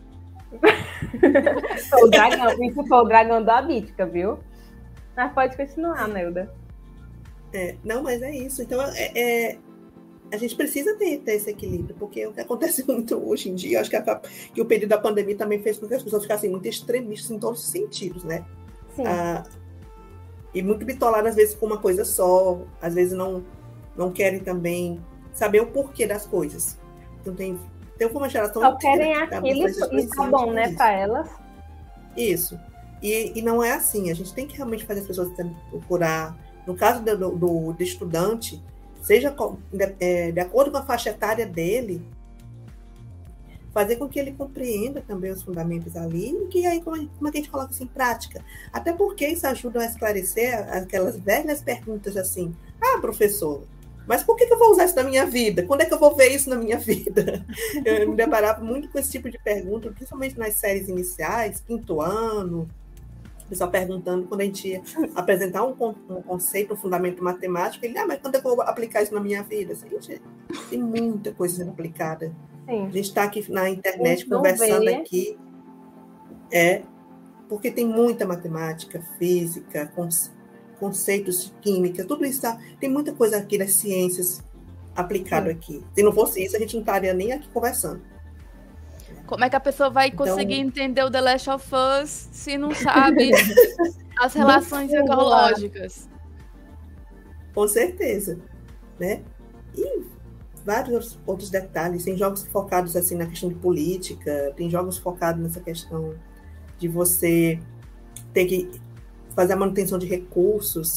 Sou o dragão. Isso foi o dragão da Mítica, viu? Mas pode continuar, Neuda. É, não, mas é isso. Então, é, é, a gente precisa ter, ter esse equilíbrio, porque o que acontece muito hoje em dia, acho que, a, que o período da pandemia também fez com que as pessoas ficassem muito extremistas em todos os sentidos, né? Sim. Ah, e muito bitoladas, às vezes, com uma coisa só, às vezes não, não querem também saber o porquê das coisas. Então, tem, tem uma geração... Só querem aquilo e tá bom, né, para elas. Isso. E, e não é assim. A gente tem que realmente fazer as pessoas procurar... No caso do, do, do estudante, seja de, é, de acordo com a faixa etária dele, fazer com que ele compreenda também os fundamentos ali, e que aí, como, como é que a gente coloca isso em prática? Até porque isso ajuda a esclarecer aquelas velhas perguntas assim, ah, professor, mas por que, que eu vou usar isso na minha vida? Quando é que eu vou ver isso na minha vida? Eu me deparava muito com esse tipo de pergunta, principalmente nas séries iniciais, quinto ano, o pessoal perguntando, quando a gente ia apresentar um, um conceito, um fundamento matemático, ele, ah, mas quando é que eu vou aplicar isso na minha vida? Assim, gente, tem muita coisa sendo aplicada. Sim. A gente está aqui na internet conversando vê. aqui, é, porque tem muita matemática, física, conceitos de química, tudo isso, tá, tem muita coisa aqui das ciências aplicado Sim. aqui. Se não fosse isso, a gente não estaria nem aqui conversando. Como é que a pessoa vai conseguir então... entender o The Last of Us se não sabe as relações ecológicas? Com certeza, né? E vários outros detalhes. Tem jogos focados assim na questão de política, tem jogos focados nessa questão de você ter que fazer a manutenção de recursos,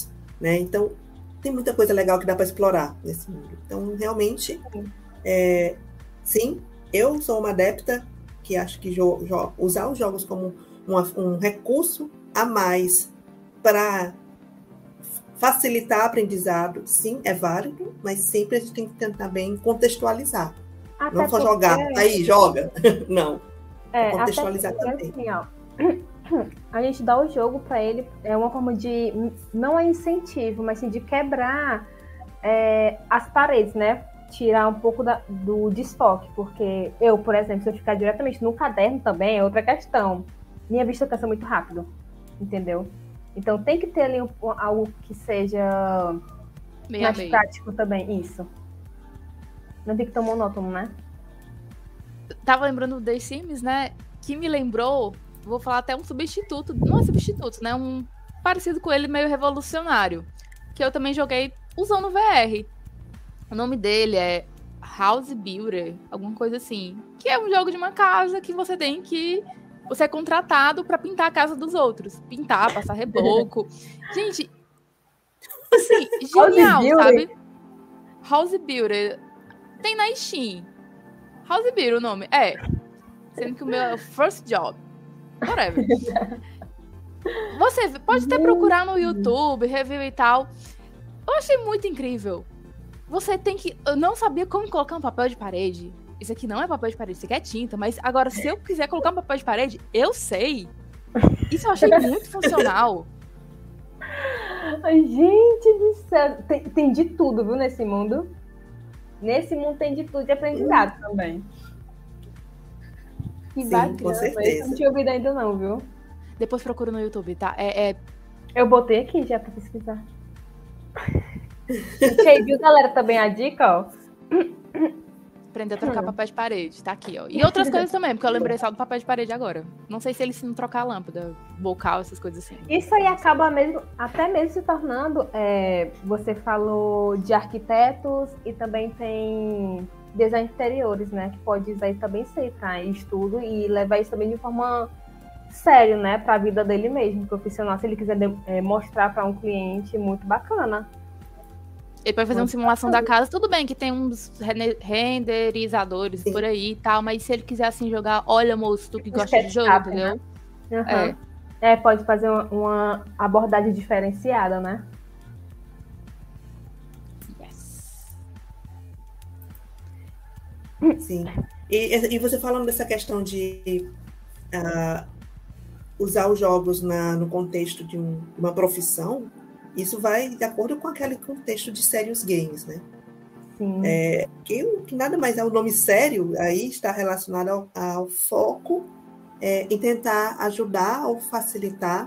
né? Então, tem muita coisa legal que dá para explorar nesse mundo. Então, realmente, é, sim, eu sou uma adepta que acho que jo- jo- usar os jogos como uma, um recurso a mais para facilitar o aprendizado, sim, é válido, mas sempre a gente tem que tentar bem contextualizar. Até Não só porque, jogar, aí, joga. Não. é, até Contextualizar porque, também. assim, ó, a gente dá o jogo para ele, é uma forma de, não é incentivo, mas sim de quebrar é, as paredes, né? Tirar um pouco da, do desfoque, porque eu, por exemplo, se eu ficar diretamente no caderno também, é outra questão. Minha vista cansa muito rápido, entendeu? Então tem que ter ali um, algo que seja Meio mais a meio. prático também, isso. Não tem que tão monótono, né? Tava lembrando do The Sims, né? Que me lembrou, vou falar até um substituto, não é substituto, né? Um parecido com ele, meio revolucionário. Que eu também joguei usando V R. O nome dele é House Builder, alguma coisa assim. Que é um jogo de uma casa que você tem que... Você é contratado pra pintar a casa dos outros. Pintar, passar reboco. Gente, assim, genial, Builder. sabe? House Builder. Tem na Steam. House Builder o nome. É. Sendo que o meu é o First Job. Whatever. Você pode até procurar no YouTube, review e tal. Eu achei muito incrível. Você tem que... Eu não sabia como colocar um papel de parede. Isso aqui não é papel de parede, isso aqui é tinta. Mas agora, se eu quiser colocar um papel de parede, eu sei. Isso eu achei muito funcional. Ai, gente do céu. Tem, tem de tudo, viu, nesse mundo. Nesse mundo tem de tudo de aprendizado também. Que Sim, bacana. com Isso eu certeza. não tinha ouvido ainda não, viu? Depois procura no YouTube, tá? É... é... Eu botei aqui já pra pesquisar. E aí, viu, galera, também a dica, ó. Aprender a trocar papel de parede, tá aqui, ó. E outras coisas também, porque eu lembrei só do papel de parede agora. Não sei se eles se não trocar a lâmpada, bocal, essas coisas assim. Isso aí acaba mesmo, até mesmo se tornando, é, você falou de arquitetos e também tem design de interiores, né? Que pode usar isso também ser para estudo e levar isso também de forma séria, né? Para a vida dele mesmo, profissional, se ele quiser é, mostrar para um cliente, muito bacana. Ele pode fazer uma simulação da casa, tudo bem que tem uns rene- renderizadores Sim. por aí e tal, mas se ele quiser assim jogar, olha, moço, tu que Um gosta de jogo, sketchup, entendeu? Uhum. É. é, pode fazer uma, uma abordagem diferenciada, né? Yes. Sim. E, e você falando dessa questão de uh, usar os jogos na, no contexto de um, uma profissão, isso vai de acordo com aquele contexto de serious games, né? Sim. É, que, que nada mais é o nome sério, aí está relacionado ao, ao foco é, em tentar ajudar ou facilitar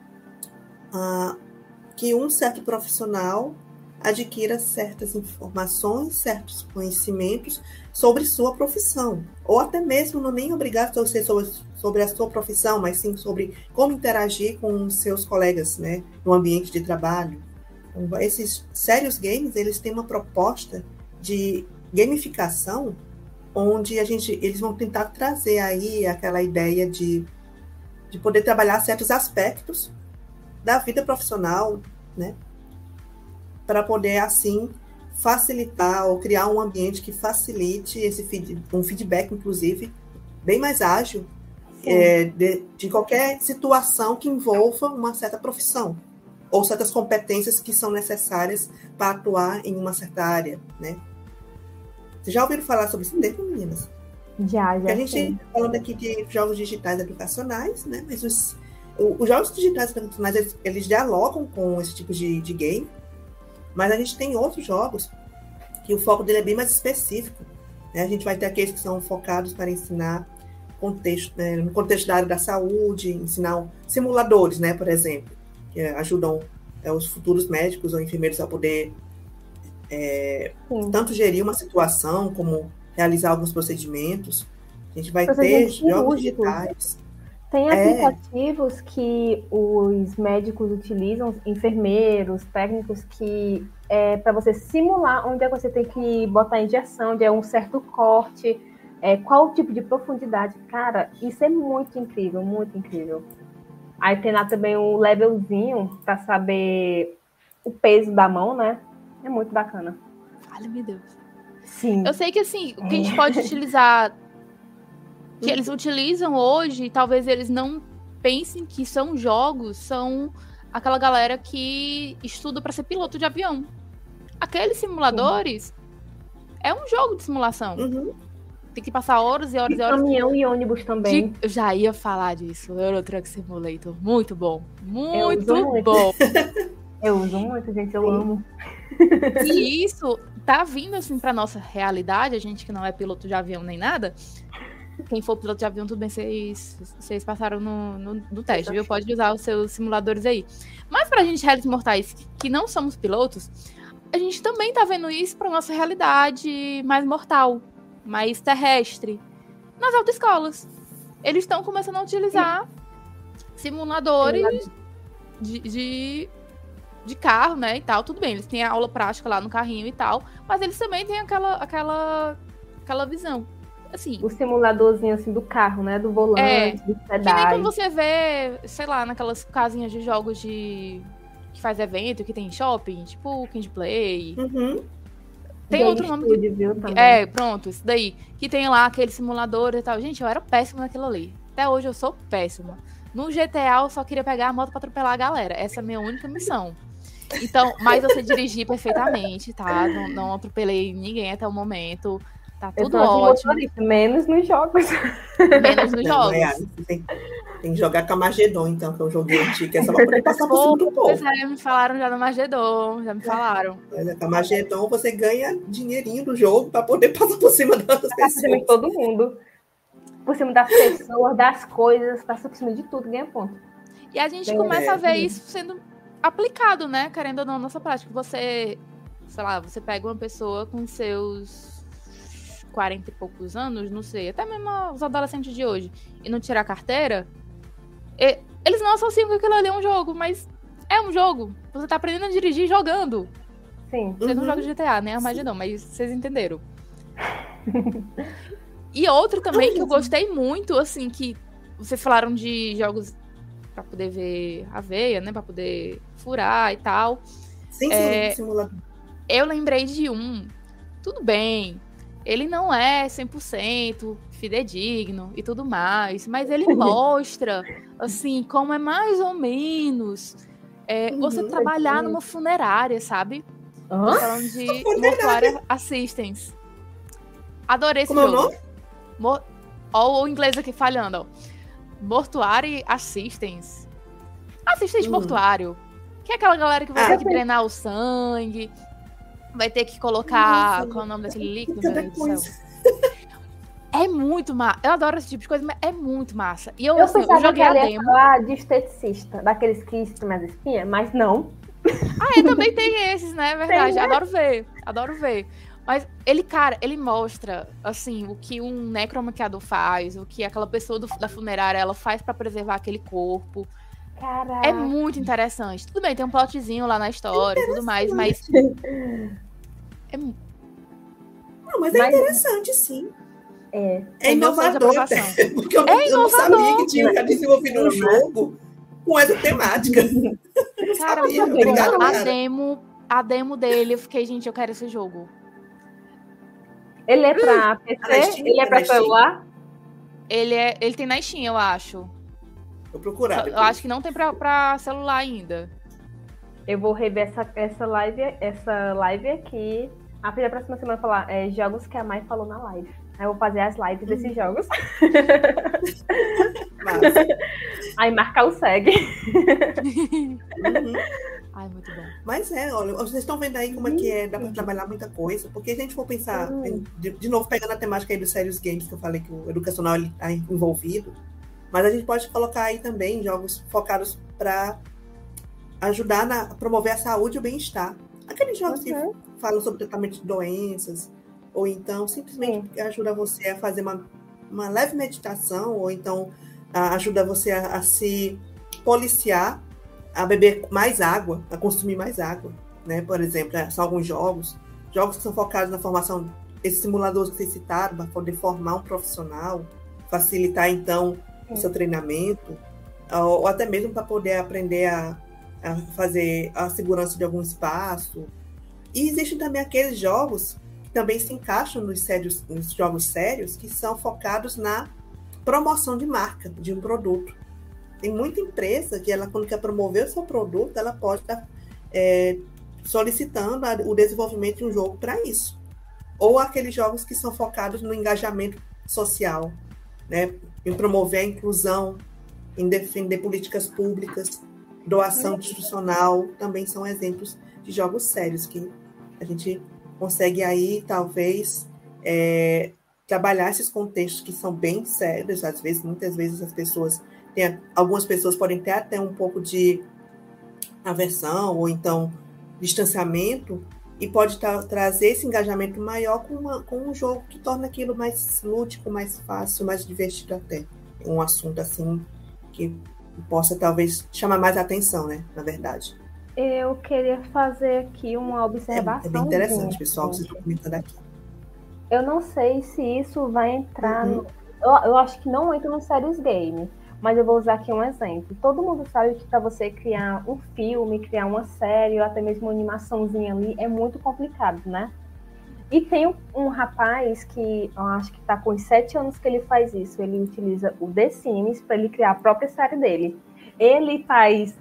uh, que um certo profissional adquira certas informações, certos conhecimentos sobre sua profissão, ou até mesmo não nem obrigado a ser sobre, sobre a sua profissão, mas sim sobre como interagir com os seus colegas, né, no ambiente de trabalho. Então, esses serious games, eles têm uma proposta de gamificação, onde a gente, eles vão tentar trazer aí aquela ideia de, de poder trabalhar certos aspectos da vida profissional, né, para poder, assim, facilitar ou criar um ambiente que facilite esse feed, um feedback, inclusive, bem mais ágil é, de, de qualquer situação que envolva uma certa profissão ou certas competências que são necessárias para atuar em uma certa área, né? Vocês já ouviram falar sobre esse termo, meninas? Já, já. Porque a gente sei. está falando aqui de jogos digitais educacionais, né? Mas os, os jogos digitais educacionais, eles, eles dialogam com esse tipo de, de game. Mas a gente tem outros jogos que o foco dele é bem mais específico, né? A gente vai ter aqueles que são focados para ensinar contexto, né, no contexto da área da saúde, ensinar simuladores, né, por exemplo, que ajudam é, os futuros médicos ou enfermeiros a poder é, tanto gerir uma situação como realizar alguns procedimentos. A gente vai ter jogos digitais. Tem aplicativos é. que os médicos utilizam, enfermeiros, técnicos, que é para você simular onde é que você tem que botar a injeção, onde é um certo corte, é, qual o tipo de profundidade. Cara, isso é muito incrível, muito incrível. Aí tem lá também um levelzinho para saber o peso da mão, né? É muito bacana. Ai, meu Deus. Sim. Eu sei que, assim, o que a gente pode utilizar, que eles utilizam hoje, talvez eles não pensem que são jogos, são aquela galera que estuda para ser piloto de avião. Aqueles simuladores Sim. é um jogo de simulação. Uhum. Tem que passar horas e horas e, e horas. Caminhão e ônibus também. De... Eu já ia falar disso. Euro Truck Simulator. Muito bom. Muito, muito bom. Eu uso muito, gente. Eu amo. E isso tá vindo, assim, pra nossa realidade. A gente que não é piloto de avião nem nada. Quem for piloto de avião, tudo bem, vocês, vocês passaram no, no, no teste, viu? Pode usar os seus simuladores aí. Mas pra gente, réis mortais, que não somos pilotos, a gente também tá vendo isso pra nossa realidade mais mortal, mais terrestre. Nas autoescolas. Eles estão começando a utilizar simuladores de, de, de carro, né, e tal. Tudo bem, eles têm a aula prática lá no carrinho e tal, mas eles também têm aquela, aquela, aquela visão. Assim, o simuladorzinho assim do carro, né? Do volante, é, do pedal. Que nem quando você vê, sei lá, naquelas casinhas de jogos de que faz evento, que tem shopping, tipo Candy Play. Uhum. Tem outro nome Studio, que... viu, também. É, pronto, isso daí. Que tem lá aquele simulador e tal. Gente, eu era péssima naquilo ali. Até hoje eu sou péssima. No G T A eu só queria pegar a moto pra atropelar a galera. Essa é a minha única missão. Então, mas eu sei dirigir perfeitamente, tá? Não, não atropelei ninguém até o momento. Tá tudo ótimo. Menos nos jogos. Menos nos não, jogos. É, tem, tem que jogar com a Magedon, então, que é um joguinho antigo, que é só pra poder passar por cima do povo. Pois é, me falaram já no Magedon, já me falaram. É, com a Magedon você ganha dinheirinho do jogo pra poder passar por cima das pessoas. Por cima de todo mundo. Por cima das pessoas, das coisas, passa por cima de tudo, ganha ponto. E a gente Bem, começa é, a ver sim. isso sendo aplicado, né? Querendo ou não, na nossa prática. Você, sei lá, você pega uma pessoa com seus quarenta e poucos anos, não sei, até mesmo os adolescentes de hoje, e não tirar a carteira, e, eles não associam que aquilo ali é um jogo, mas é um jogo. Você tá aprendendo a dirigir jogando. Sim. Você uhum. não joga G T A, né? Armagedon, mas vocês entenderam. E outro também que eu gostei muito, assim, que vocês falaram de jogos pra poder ver a veia, né? Pra poder furar e tal. Sim, é, sim, simulador. Eu lembrei de um. Tudo bem. Ele não é cem por cento fidedigno e tudo mais, mas ele mostra, assim, como é mais ou menos é, uhum, você trabalhar numa funerária, sabe? Uhum. Tô falando de Mortuária Assistance. Adorei esse como jogo. Mor- ó, o inglês aqui falhando, ó. Mortuária Assistance. Assistente uhum. mortuário. Que é aquela galera que vai ah, ter que bem. drenar o sangue... Vai ter que colocar... Nossa, qual é o nome daquele líquido? Meu Deus do céu. É muito massa. Eu adoro esse tipo de coisa, mas é muito massa. E eu, eu, assim, pensava eu joguei que a ela ia demo. falar de esteticista, daqueles que estão as espinhas, mas não. Ah, é, também tem esses, né? É verdade. Tem, né? Adoro ver. Adoro ver. Mas ele, cara, ele mostra, assim, o que um necromaquiador faz, o que aquela pessoa do, da funerária, ela faz pra preservar aquele corpo. Caraca. É muito interessante. Tudo bem, tem um plotzinho lá na história e tudo mais, mas... É... Não, mas é mas... interessante, sim. É, é inovador, até, porque eu, é eu não sabia que tinha já desenvolvido um jogo com essa temática. Cara, sabia, obrigado, a, cara. Demo, a demo dele, eu fiquei, gente, eu quero esse jogo. Ele é pra hum, P C? Steam, ele é pra celular? Ele, é, ele tem na Steam, eu acho. Vou procurar. Eu acho que não tem pra, pra celular ainda. Eu vou rever essa, essa, live, essa live aqui. A da próxima semana falar é, jogos que a Mai falou na live. Aí eu vou fazer as lives desses hum. jogos. Aí marcar o segue. Uhum. Ai, muito bom. Mas é, olha, vocês estão vendo aí como é que é, dá pra trabalhar muita coisa. Porque a gente for pensar, uhum. de, de novo, pegando a temática aí dos Serious Games, que eu falei que o educacional está envolvido. Mas a gente pode colocar aí também jogos focados para ajudar na, a promover a saúde e o bem-estar. Aqueles jogos uhum. que falam sobre tratamento de doenças, ou então simplesmente Sim. ajuda você a fazer uma, uma leve meditação, ou então a, ajuda você a, a se policiar, a beber mais água, a consumir mais água, né? Por exemplo, são alguns jogos, jogos que são focados na formação, esses simuladores que vocês citaram, para poder formar um profissional, facilitar então Sim. o seu treinamento, ou, ou até mesmo para poder aprender a a fazer a segurança de algum espaço. E existem também aqueles jogos que também se encaixam nos, sérios, nos jogos sérios, que são focados na promoção de marca de um produto. Tem muita empresa que ela, quando quer promover o seu produto, ela pode estar é, solicitando a, o desenvolvimento de um jogo para isso. Ou aqueles jogos que são focados no engajamento social, né? Em promover a inclusão, em defender políticas públicas, doação institucional, também são exemplos de jogos sérios que a gente consegue aí, talvez, é, trabalhar esses contextos que são bem sérios. Às vezes, muitas vezes as pessoas têm, algumas pessoas podem ter até um pouco de aversão ou então distanciamento, e pode tra- trazer esse engajamento maior com, uma, com um jogo que torna aquilo mais lúdico, mais fácil, mais divertido até. Um assunto assim que possa talvez chamar mais atenção, né? Na verdade. Eu queria fazer aqui uma É, observação. é bem interessante, gente. pessoal, que vocês estão comentando aqui. Eu não sei se isso vai entrar. Uhum. No... Eu, eu acho que não entra no Serious Game, mas eu vou usar aqui um exemplo. Todo mundo sabe que para você criar um filme, criar uma série, ou até mesmo uma animaçãozinha ali, é muito complicado, né? E tem um, um rapaz que eu acho que está com os sete anos que ele faz isso. Ele utiliza o The Sims para ele criar a própria série dele. Ele faz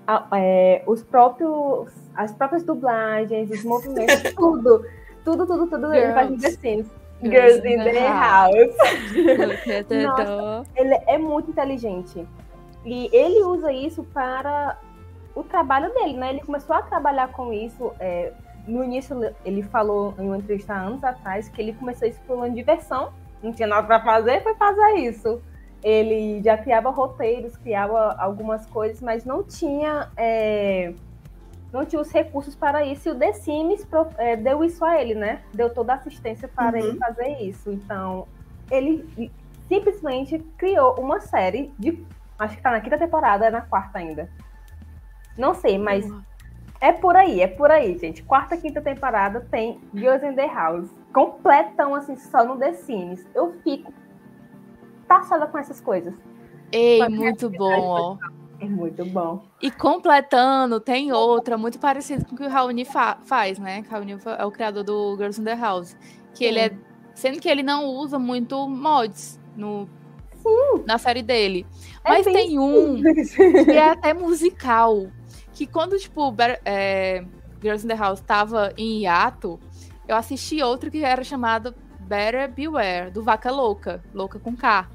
é, os próprios, as próprias dublagens, os movimentos, tudo. Tudo, tudo, tudo. Ele faz no The Sims. Girls, Girls in the, the House. house. Nossa, ele é muito inteligente. E ele usa isso para o trabalho dele, né? Ele começou a trabalhar com isso. É, no início, ele falou em uma entrevista há anos atrás que ele começou isso por uma diversão. Não tinha nada para fazer, foi fazer isso. Ele já criava roteiros, criava algumas coisas, mas não tinha... É, não tinha os recursos para isso, e o The Sims é, deu isso a ele, né? Deu toda a assistência para uhum. ele fazer isso. Então, ele simplesmente criou uma série de... Acho que tá na quinta temporada, é na quarta ainda. Não sei, mas uhum. é por aí, é por aí, gente. Quarta, quinta temporada tem Girls in the House. Completão, assim, só no The Sims. Eu fico passada com essas coisas. Ei, muito bom, ó. É muito bom. E completando, tem outra muito parecida com o que o Raoni fa- faz, né? O Raoni é o criador do Girls in the House. Que Sim. ele é... Sendo que ele não usa muito mods no, na série dele. É Mas tem simples. um que é até musical. Que quando, tipo, é, Girls in the House tava em hiato, eu assisti outro que era chamado Better Beware, do Vaca Louca. Louca com K.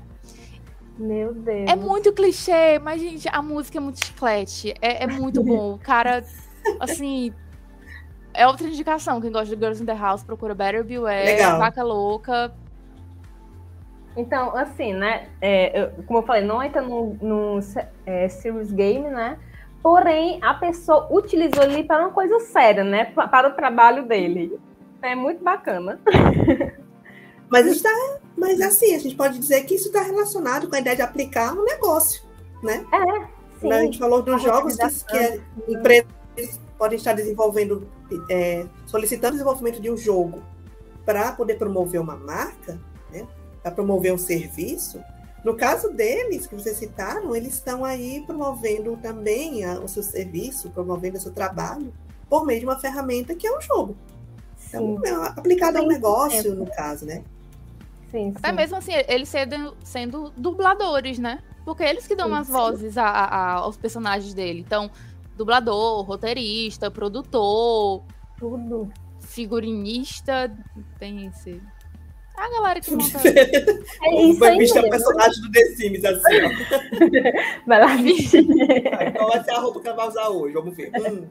Meu Deus. É muito clichê, mas, gente, a música é muito chiclete. É, é muito bom. O cara, assim... É outra indicação. Quem gosta de Girls in the House, procura Better Beware, Legal. Vaca Louca. Então, assim, né? É, eu, como eu falei, não entra no, no é, Serious Game, né? Porém, a pessoa utilizou ele para uma coisa séria, né? Para o trabalho dele. É muito bacana. Mas está, mas assim, a gente pode dizer que isso está relacionado com a ideia de aplicar um negócio, né? É, sim. A gente falou dos jogos que, que empresas podem estar desenvolvendo, é, solicitando o desenvolvimento de um jogo para poder promover uma marca, né? Para promover um serviço. No caso deles, que vocês citaram, eles estão aí promovendo também a, o seu serviço, promovendo o seu trabalho, por meio de uma ferramenta que é um jogo. Então, é aplicado ao negócio, no caso, né? Sim, sim. Até mesmo assim, eles sendo, sendo dubladores, né? Porque eles que dão sim, as sim. vozes a, a, aos personagens dele. Então, dublador, roteirista, produtor, tudo. Figurinista, tem esse... A galera que monta... É isso aí mesmo. O personagem do The Sims, assim, ó. Vai lá vestir. Qual vai ser a roupa que ela vai usar hoje? Vamos ver. Hum.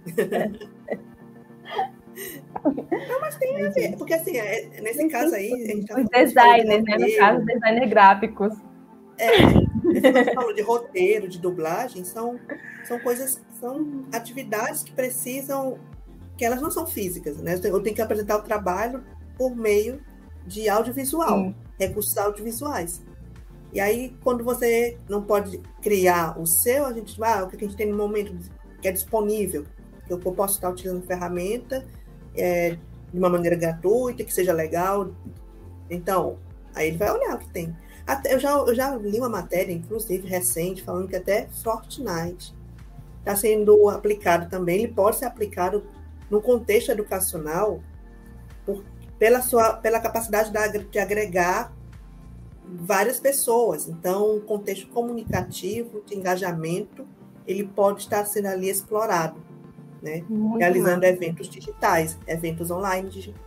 Não, mas tem a ver, porque assim, é, nesse caso aí... A gente tá os designers, né? No caso, designers gráficos. É, esse que falou de roteiro, de dublagem, são, são coisas, são atividades que precisam, que elas não são físicas, né? Eu tenho que apresentar o trabalho por meio de audiovisual, Sim. recursos audiovisuais. E aí, quando você não pode criar o seu, a gente vai, ah, o que a gente tem no momento que é disponível, que eu posso estar utilizando ferramenta é, de uma maneira gratuita, que seja legal. Então, aí ele vai olhar o que tem. Até, eu, já, eu já li uma matéria, inclusive, recente, falando que até Fortnite está sendo aplicado também, ele pode ser aplicado no contexto educacional por, pela, sua, pela capacidade de agregar várias pessoas. Então, o contexto comunicativo, de engajamento, ele pode estar sendo ali explorado, né? Realizando massa. Eventos digitais, eventos online digitais.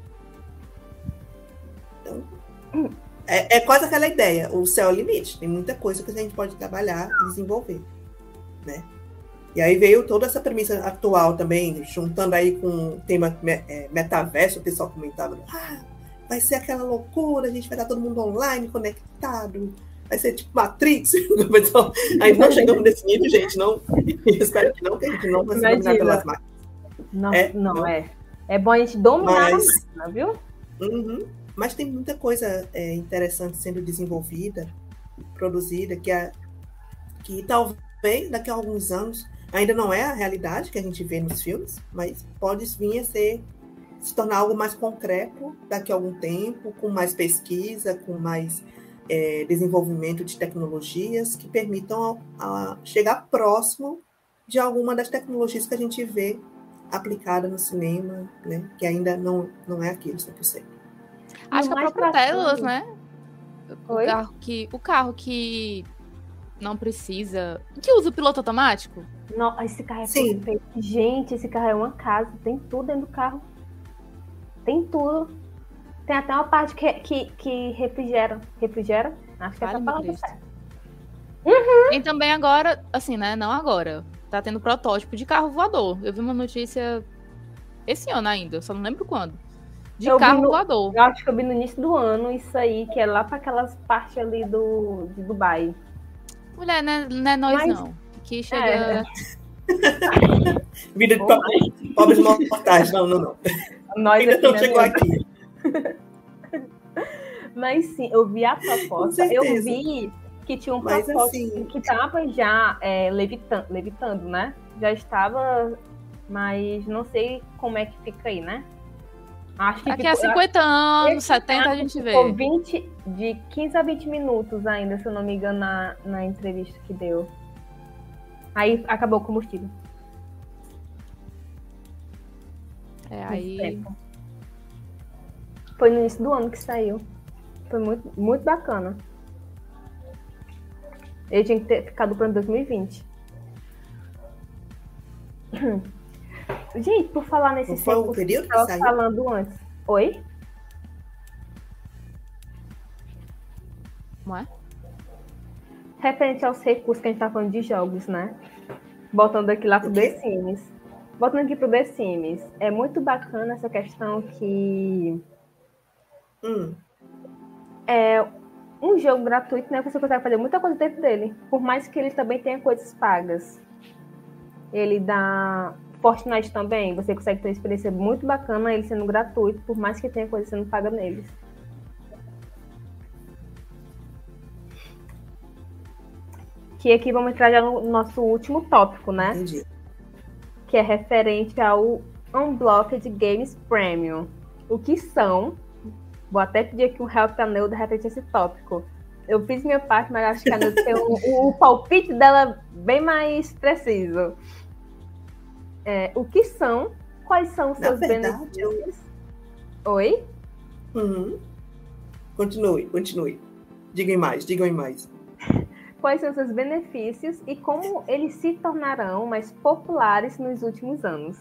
Então, é, é quase aquela ideia, o céu é o limite, tem muita coisa que a gente pode trabalhar e desenvolver, né? E aí veio toda essa premissa atual também, juntando aí com o tema é, metaverso, o pessoal comentava, ah, vai ser aquela loucura, a gente vai estar todo mundo online, conectado, vai ser tipo Matrix. Aí não chegamos nesse nível, gente, não, espero que não, que a gente não vai se dominar pelas máquinas. Não, é, não, não é. É bom a gente dominar Mas, a máquina, viu? Uhum. Mas tem muita coisa é, interessante sendo desenvolvida, produzida, que, é, que talvez daqui a alguns anos ainda não é a realidade que a gente vê nos filmes, mas pode vir a ser, se tornar algo mais concreto daqui a algum tempo, com mais pesquisa, com mais é, desenvolvimento de tecnologias que permitam a, a chegar próximo de alguma das tecnologias que a gente vê aplicada no cinema, né? Que ainda não, não é aquilo cem por cento. Acho que a própria telas, né? O carro, que, o carro que não precisa... Que usa o piloto automático? Não, esse carro é Sim. perfeito. Gente, esse carro é uma casa. Tem tudo dentro do carro. Tem tudo. Tem até uma parte que, que, que refrigera. Refrigera? Acho que vale é essa palavra certa. Uhum. Tem também agora, assim, né? Não agora. Tá tendo protótipo de carro voador. Eu vi uma notícia esse ano ainda, só não lembro quando. De eu carro no, voador. Eu acho que eu vi no início do ano isso aí, que é lá para aquelas partes ali do, de Dubai. Mulher, não é, não é nós Mas, não. Que chega... É. Vida de oh, pobres mortais. Não, não, não. Nós ainda não chegou aqui. Mas sim, eu vi a proposta. Eu vi que tinha um Mas, propósito assim, que estava já é, levitando, levitando, né? Já estava, mas não sei como é que fica aí, né? Acho que Daqui ficou, a cinquenta anos, setenta a gente vê. Ficou vinte, de quinze a vinte minutos ainda, se eu não me engano, na, na entrevista que deu. Aí acabou o combustível. É, aí... Foi no início do ano que saiu. Foi muito, muito bacana. Ele tinha que ter ficado para dois mil e vinte. Gente, por falar nesse Não foi o período que estava saiu? falando antes. Oi? Não é? Referente aos recursos que a gente tá falando de jogos, né? Voltando aqui lá pro The Sims. Voltando aqui pro The Sims. É muito bacana essa questão que... Hum. É um jogo gratuito, né? Você consegue fazer muita coisa dentro dele. Por mais que ele também tenha coisas pagas. Ele dá... Fortnite também, você consegue ter uma experiência muito bacana ele sendo gratuito, por mais que tenha coisa sendo paga neles. Que aqui vamos entrar já no nosso último tópico, né? Entendi. Que é referente ao Unblocked Games Premium. O que são? Vou até pedir aqui um help pra Neuda referente a esse tópico. Eu fiz minha parte, mas acho que a Neuda tem o, o palpite dela bem mais preciso. É, o que são? Quais são os seus verdade, benefícios? Eu... Oi? Uhum. Continue, continue. Digam mais, digam mais. Quais são os seus benefícios e como eles se tornarão mais populares nos últimos anos?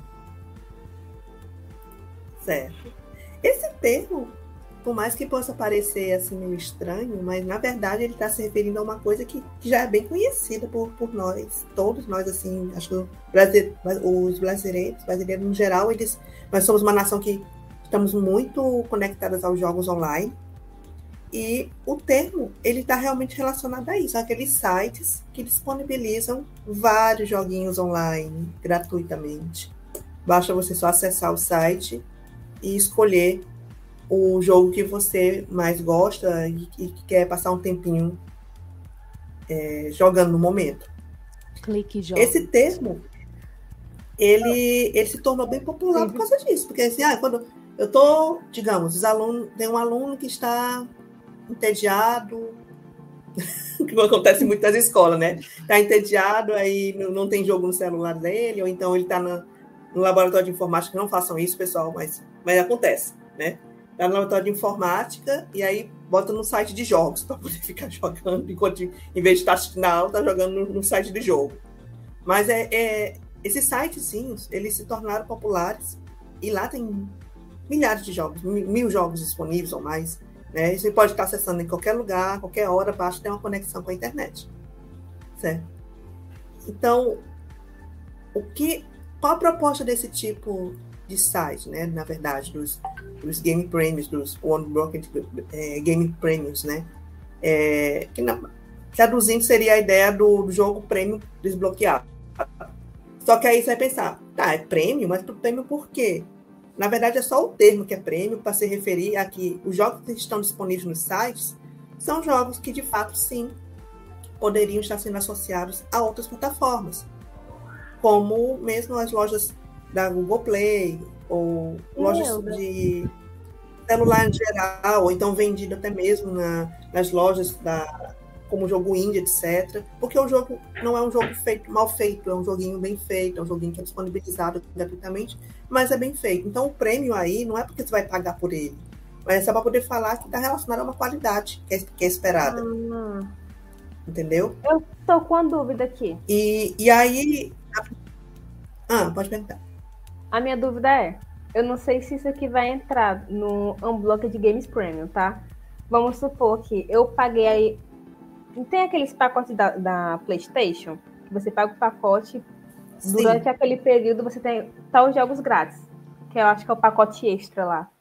Certo. Esse termo, por mais que possa parecer assim meio estranho, mas na verdade ele está se referindo a uma coisa que, que já é bem conhecida por, por nós, todos nós, assim, acho que Brasil, os brasileiros, brasileiros no geral, eles, nós somos uma nação que estamos muito conectadas aos jogos online, e o termo, ele está realmente relacionado a isso, aqueles sites que disponibilizam vários joguinhos online gratuitamente. Basta você só acessar o site e escolher o jogo que você mais gosta e que quer passar um tempinho é, jogando no momento. Clique joga. Esse termo, ele, ele se tornou bem popular por causa disso. Porque assim, ah, quando eu tô, digamos, os alunos, tem um aluno que está entediado, que acontece muito nas escolas, né? Tá entediado, aí não, não tem jogo no celular dele, ou então ele tá no, no laboratório de informática. Não façam isso, pessoal, mas, mas acontece, né? Tá no laboratório de informática e aí bota no site de jogos para poder ficar jogando, enquanto em vez de estar assistindo a aula, tá jogando no, no site de jogo. Mas é, é, esses sitezinhos, eles se tornaram populares e lá tem milhares de jogos, mil jogos disponíveis ou mais, né? Você pode estar acessando em qualquer lugar, qualquer hora, basta ter uma conexão com a internet, certo? Então, o que, qual a proposta desse tipo de site, né? Na verdade, dos, dos Game Premiums, dos One Broken é, Game Premiums, né? É, que na, traduzindo seria a ideia do, do jogo prêmio desbloqueado. Só que aí você vai pensar, tá, é prêmio, mas prêmio por quê? Na verdade, é só o termo que é prêmio para se referir a que os jogos que estão disponíveis nos sites são jogos que, de fato, sim, poderiam estar sendo associados a outras plataformas, como mesmo as lojas da Google Play, ou lojas de celular em geral, ou então vendido até mesmo na, nas lojas da, como jogo indie, etcétera. Porque o jogo não é um jogo feito, mal feito, é um joguinho bem feito, é um joguinho que é disponibilizado gratuitamente, mas é bem feito. Então o prêmio aí não é porque você vai pagar por ele, mas é só para poder falar que está relacionado a uma qualidade que é, que é esperada. Ah. Entendeu? Eu estou com uma dúvida aqui. E, e aí... Ah, pode perguntar. A minha dúvida é, eu não sei se isso aqui vai entrar no Unblocked Games Premium, tá? Vamos supor que eu paguei aí... Tem aqueles pacotes da, da PlayStation? Que você paga o pacote, Sim. Durante aquele período você tem tal jogos grátis, que eu acho que é o pacote extra lá.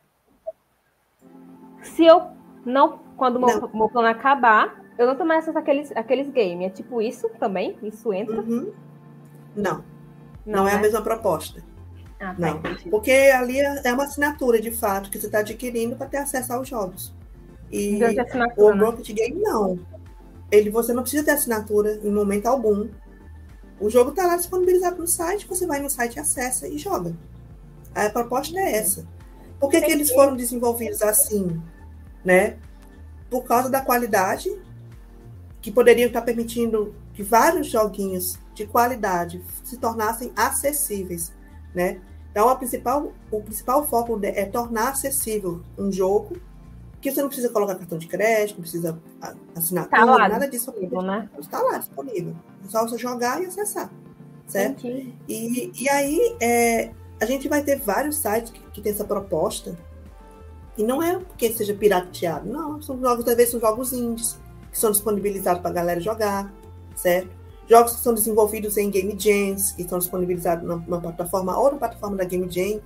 Se eu não... Quando o meu, meu plano acabar, eu não tenho mais acesso àqueles, àqueles games. É tipo isso também? Isso entra? Uhum. Não. Não, não é né? a mesma proposta. Ah, tá, não, entendi. porque ali é uma assinatura, de fato, que você está adquirindo para ter acesso aos jogos. E o Unblocked Game, não. Ele, você não precisa ter assinatura em momento algum. O jogo está lá disponibilizado no site, você vai no site, acessa e joga. A proposta é essa. Por que, que eles foram desenvolvidos assim? Né? Por causa da qualidade, que poderiam estar permitindo que vários joguinhos de qualidade se tornassem acessíveis, né? Então, a principal, o principal foco é tornar acessível um jogo que você não precisa colocar cartão de crédito, não precisa assinar tá lá, nada disso. Né? Está lá, disponível. É só você jogar e acessar, certo? E, e aí, é, a gente vai ter vários sites que, que tem essa proposta, e não é porque seja pirateado, não. São jogos, às vezes, são jogos indies, que são disponibilizados para a galera jogar, certo? Jogos que são desenvolvidos em Game Jams, que estão disponibilizados numa plataforma ou na plataforma da Game Jam,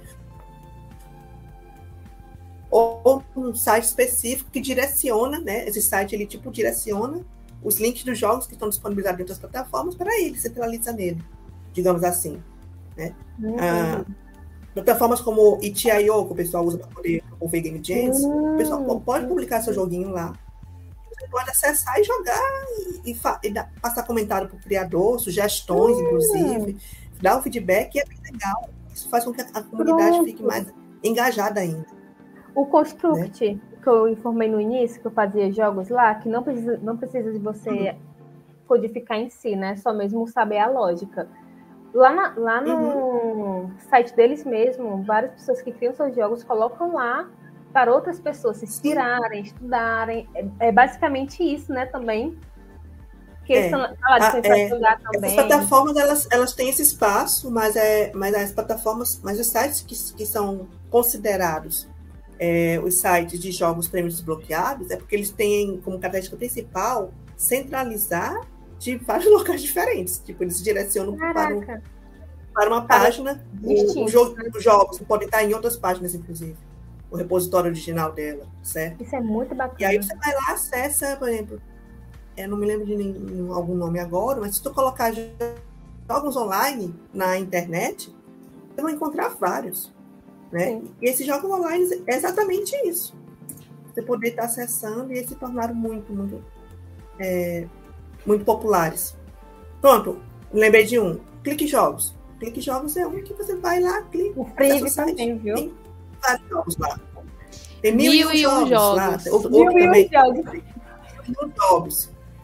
ou um site específico que direciona, né? Esse site, ele tipo direciona os links dos jogos que estão disponibilizados em outras plataformas para ele, centraliza nele, digamos assim, né? Uhum. Ah, plataformas como itch ponto io, que o pessoal usa para poder promover Game Jams, uhum. O pessoal pode publicar seu joguinho lá. Você pode acessar e jogar e, e, fa- e dar, passar comentário para o criador, sugestões, uhum. Inclusive, dar um feedback, e é bem legal. Isso faz com que a comunidade Pronto. Fique mais engajada ainda. O Construct, né? Que eu informei no início, que eu fazia jogos lá, que não precisa, não precisa de você uhum. codificar em si, né? Só mesmo saber a lógica. Lá, na, lá no uhum. site deles mesmo, várias pessoas que criam seus jogos colocam lá para outras pessoas se inspirarem, Sim. estudarem. É, é basicamente isso, né, também. Que eles é. estão lá de é, estudar também. Essas plataformas, elas, elas têm esse espaço, mas, é, mas as plataformas, mas os sites que, que são considerados É, os sites de jogos prêmios desbloqueados, é porque eles têm como característica principal centralizar de vários locais diferentes. Tipo, eles direcionam para, um, para uma Cara, página. O, o jogo, né? Os jogos podem estar em outras páginas, inclusive. O repositório original dela, certo? Isso é muito bacana. E aí você vai lá, acessa, por exemplo, eu não me lembro de nenhum, algum nome agora, mas se tu colocar jogos online na internet, você vai encontrar vários. Né? E esses jogos online é exatamente isso. Você poder estar acessando e eles se tornaram muito, muito, é, muito populares. Pronto, lembrei de um. Clique Jogos. Clique Jogos é um que você vai lá, clica. O Free também, viu? Tem vários jogos lá. Tem mil, mil e um jogos, jogos lá. Outro, mil outro e também. Um jogos. Mil jogos.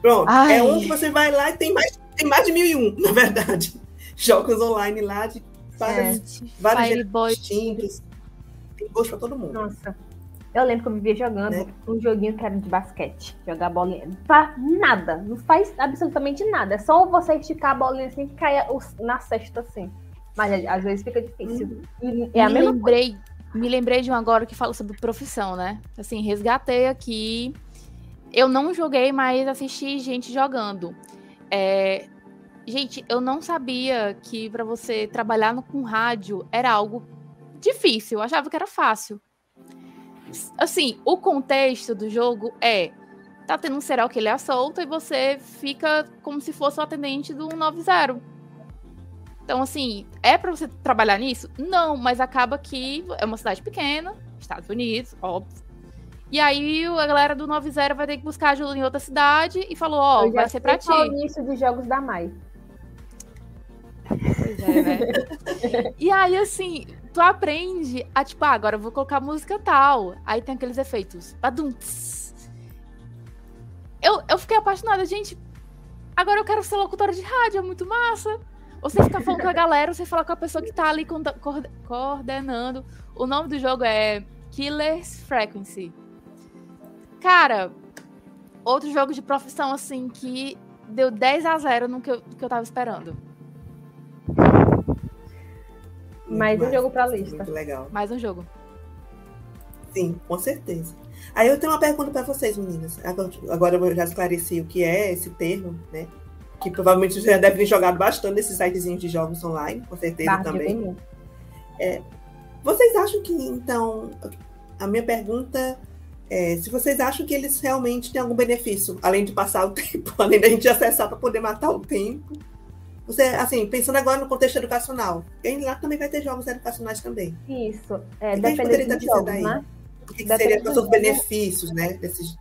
Pronto, Ai. é um que você vai lá e tem mais, tem mais de mil e um, na verdade. Jogos online lá de várias, É. vários Fireboy. jeitos distintos. Tem gosto pra todo mundo. Nossa. Eu lembro que eu vivia jogando Né? um joguinho que era de basquete. Jogar bolinha. Pra nada. Não faz absolutamente nada. É só você esticar a bolinha assim que cai os- na cesta assim. Mas às vezes fica difícil. E é a me mesma lembrei, me lembrei de um agora que fala sobre profissão, né? Assim, resgatei aqui. Eu não joguei, mas assisti gente jogando. É, gente, eu não sabia que pra você trabalhar no- com rádio era algo difícil. Eu achava que era fácil. Assim, o contexto do jogo é: tá tendo um serial killer solto e você fica como se fosse o atendente do cento e noventa. Então, assim, é pra você trabalhar nisso? Não, mas acaba que é uma cidade pequena, Estados Unidos, óbvio. E aí a galera do noventa vai ter que buscar ajuda em outra cidade e falou: ó, Eu já vai ser pra ti. sei qual é o início de jogos da Mai. Pois é, né? E aí, assim, tu aprende a, tipo, ah, agora eu vou colocar música tal. Aí tem aqueles efeitos. Badum, tss. Eu, eu fiquei apaixonada, gente. Agora eu quero ser locutora de rádio, é muito massa. Você ficar falando com a galera, você falar com a pessoa que tá ali conta- coorde- coordenando. O nome do jogo é Killer's Frequency. Cara, outro jogo de profissão, assim, que deu dez a zero no que eu, no que eu tava esperando. Mais um Muito jogo pra massa, lista. Muito legal. Mais um jogo. Sim, com certeza. Aí eu tenho uma pergunta para vocês, meninas. Agora- Agora eu já esclareci o que é esse termo, né? Que provavelmente vocês já devem ter jogado bastante nesses sitezinhos de jogos online, com certeza Barbie, também. bem muito. Vocês acham que, então, a minha pergunta é se vocês acham que eles realmente têm algum benefício, além de passar o tempo, além da gente acessar para poder matar o tempo? Você, assim, pensando agora no contexto educacional, e lá também vai ter jogos educacionais também. Isso. É, O que a gente poderia dependendo estar dos dizendo jogos, aí? né? O que, que Depende seria do os jogo. benefícios, né? Desses...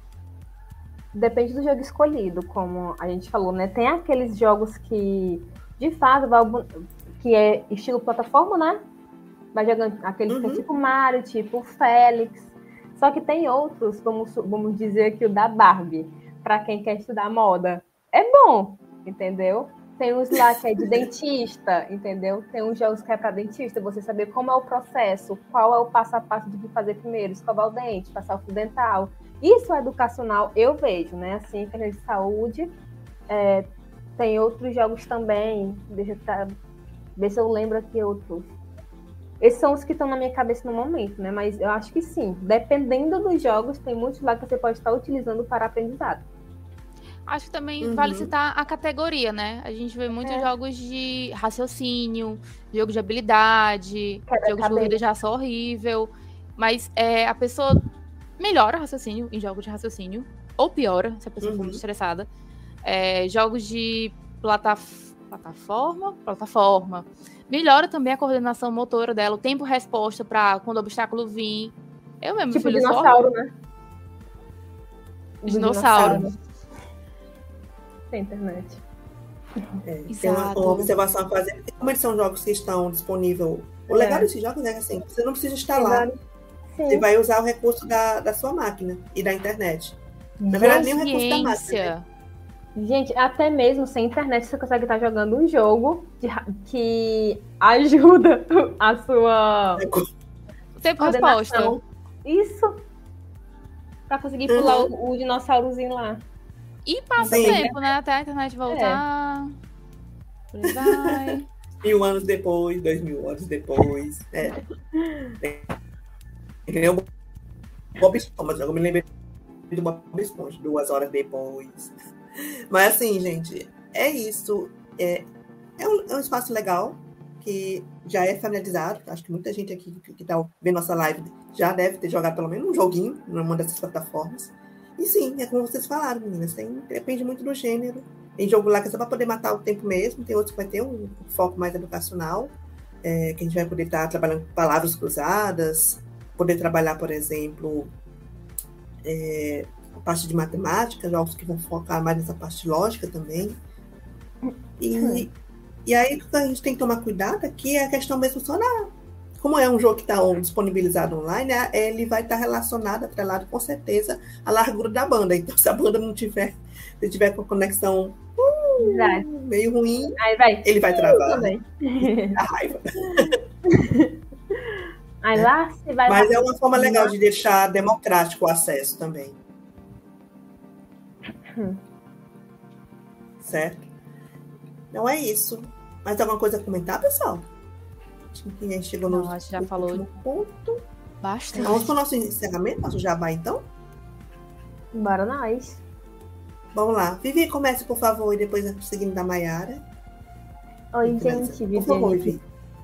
Depende do jogo escolhido, como a gente falou, né? Tem aqueles jogos que, de fato, vai, que é estilo plataforma, né? Vai jogando aqueles que é Uhum. tipo Mario, tipo Félix. Só que tem outros, vamos, vamos dizer aqui o da Barbie, para quem quer estudar moda. É bom, entendeu? Tem uns lá que é de dentista, entendeu? Tem uns jogos que é para dentista, você saber como é o processo, qual é o passo a passo de fazer primeiro, escovar o dente, passar o fio dental. Isso é educacional, eu vejo, né? Assim, que de saúde. É, tem outros jogos também. Deixa eu tá, ver se eu lembro aqui outros. Esses são os que estão na minha cabeça no momento, né? Mas eu acho que sim. Dependendo dos jogos, tem muitos lá que você pode estar utilizando para aprendizado. Acho que também Uhum. vale citar a categoria, né? A gente vê muitos É. jogos de raciocínio, jogo de habilidade, Quebra-cabeça. jogo de corrida já só horrível. Mas é, a pessoa melhora o raciocínio em jogos de raciocínio, ou piora, se a pessoa for Uhum. muito estressada. É, jogos de plataf- plataforma, plataforma. Melhora também a coordenação motora dela, o tempo-resposta para quando o obstáculo vir. Eu mesmo, Tipo filho, sou dinossauro, né? Do Dinossauro. né? Tem internet. É, tem uma, Exato. uma observação a fazer, porque como eles são jogos que estão disponíveis, o legal É. desses jogos é assim, você não precisa instalar, Sim. você vai usar o recurso da, da sua máquina e da internet. Na verdade, nem o recurso da máquina. Ciência. Gente, até mesmo sem internet você consegue estar jogando um jogo de ra- que ajuda a sua O tempo-resposta. coordenação. Isso. Pra conseguir pular o, o dinossaurozinho lá. E passa o Sim. tempo, né? Até a internet voltar. Por aí vai. Mil anos depois, dois mil anos depois. É. Entendeu? Bob Esponja, eu me lembrei do Bob Esponja, duas horas depois. Mas assim, gente, é isso. É, é, um, é um espaço legal que já é familiarizado. Acho que muita gente aqui que está vendo nossa live já deve ter jogado pelo menos um joguinho numa dessas plataformas. E sim, é como vocês falaram, meninas, tem, depende muito do gênero. Tem jogo lá que é só para poder matar o tempo mesmo, tem outros que vai ter um foco mais educacional, é, que a gente vai poder estar trabalhando com palavras cruzadas, poder trabalhar, por exemplo, é, a parte de matemática, jogos que vão focar mais nessa parte lógica também. E, e aí o que a gente tem que tomar cuidado aqui é a questão mesmo só da... Como é um jogo que está disponibilizado online, ele vai estar relacionado, atrelado com certeza, à largura da banda. Então, se a banda não tiver Se tiver com a conexão uh, meio ruim, aí vai. ele vai travar. A raiva. Aí é. lá você vai. Mas lá. é uma forma legal de deixar democrático o acesso também. Hum. Certo? Então é isso. Mais alguma coisa a comentar, pessoal? Ninguém chegou no. Não, acho que já falou ponto. Bastante. Vamos para o nosso encerramento, nosso jabá, então? Bora nós. Vamos lá. Vivi, comece, por favor, e depois seguindo da Maiara. Oi, gente. Por favor, Vivi.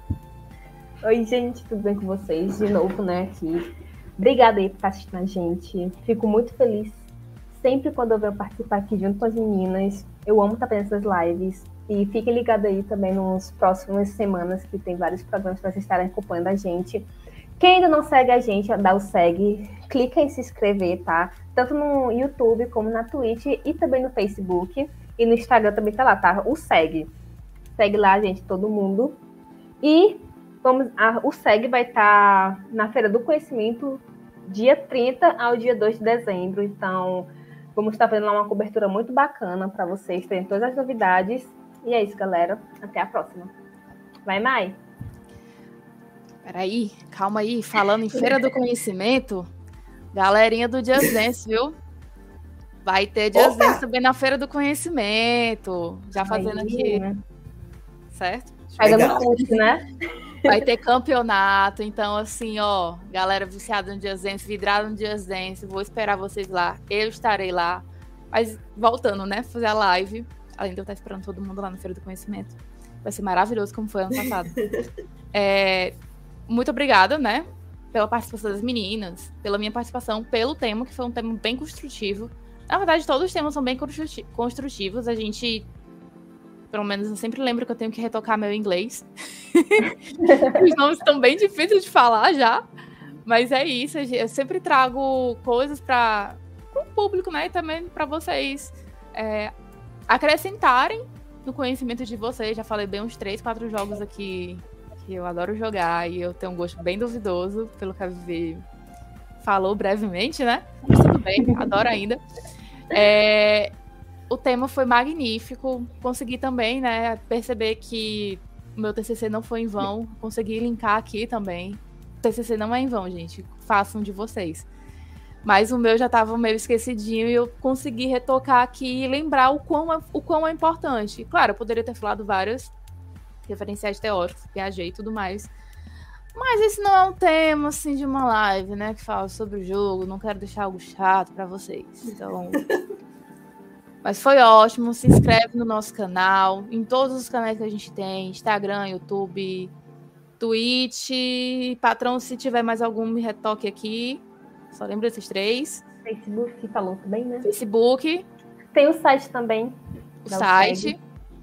Oi, gente, tudo bem com vocês? De novo, né, aqui. Obrigada aí por estar assistindo a gente. Fico muito feliz sempre quando eu venho participar aqui junto com as meninas. Eu amo estar fazendo essas lives. E fiquem ligados aí também nos próximas semanas, que tem vários programas para vocês estarem acompanhando a gente. Quem ainda não segue a gente, dá o segue. Clica em se inscrever, tá? Tanto no YouTube como na Twitch e também no Facebook. E no Instagram também tá lá, tá? O segue. Segue lá, gente, todo mundo. E vamos, a, o segue vai estar tá na Feira do Conhecimento, dia trinta ao dia dois de dezembro. Então, vamos estar fazendo lá uma cobertura muito bacana para vocês terem todas as novidades. E é isso, galera. Até a próxima. Vai, Mai? Peraí, calma aí. Falando em Feira do Conhecimento, galerinha do Just Dance, viu? Vai ter Just Dance também na Feira do Conhecimento. Já fazendo aí, aqui. Né? Certo? Pegando curso, né? Vai ter campeonato. Então, assim, ó, galera viciada no Just Dance, vidrada no Just Dance, vou esperar vocês lá. Eu estarei lá. Mas voltando, né? Fazer a live. Além de eu estar esperando todo mundo lá na Feira do Conhecimento. Vai ser maravilhoso, como foi ano passado. É, muito obrigada, né? Pela participação das meninas, pela minha participação, pelo tema, que foi um tema bem construtivo. Na verdade, todos os temas são bem construtivos. A gente, pelo menos, eu sempre lembro que eu tenho que retocar meu inglês. Os nomes estão bem difíceis de falar já. Mas é isso. Eu sempre trago coisas para o público, né? E também para vocês é, acrescentarem no conhecimento de vocês. Já falei bem uns três, quatro jogos aqui que eu adoro jogar e eu tenho um gosto bem duvidoso, pelo que a Vivi falou brevemente, né? Mas tudo bem, adoro ainda. É, o tema foi magnífico. Consegui também, né, perceber que o meu T C C não foi em vão. Consegui linkar aqui também. O T C C não é em vão, gente. Façam de vocês. Mas o meu já estava meio esquecidinho e eu consegui retocar aqui e lembrar o quão é, o quão é importante. Claro, eu poderia ter falado vários referenciais teóricos, viajei e tudo mais. Mas esse não é um tema, assim, de uma live, né? Que fala sobre o jogo. Não quero deixar algo chato para vocês. Então... Mas foi ótimo. Se inscreve no nosso canal. Em todos os canais que a gente tem. Instagram, YouTube, Twitch. Patrão, se tiver mais algum, me retoque aqui. Só lembra esses três. Facebook, que falou também, né? Facebook. Tem o site também. O site.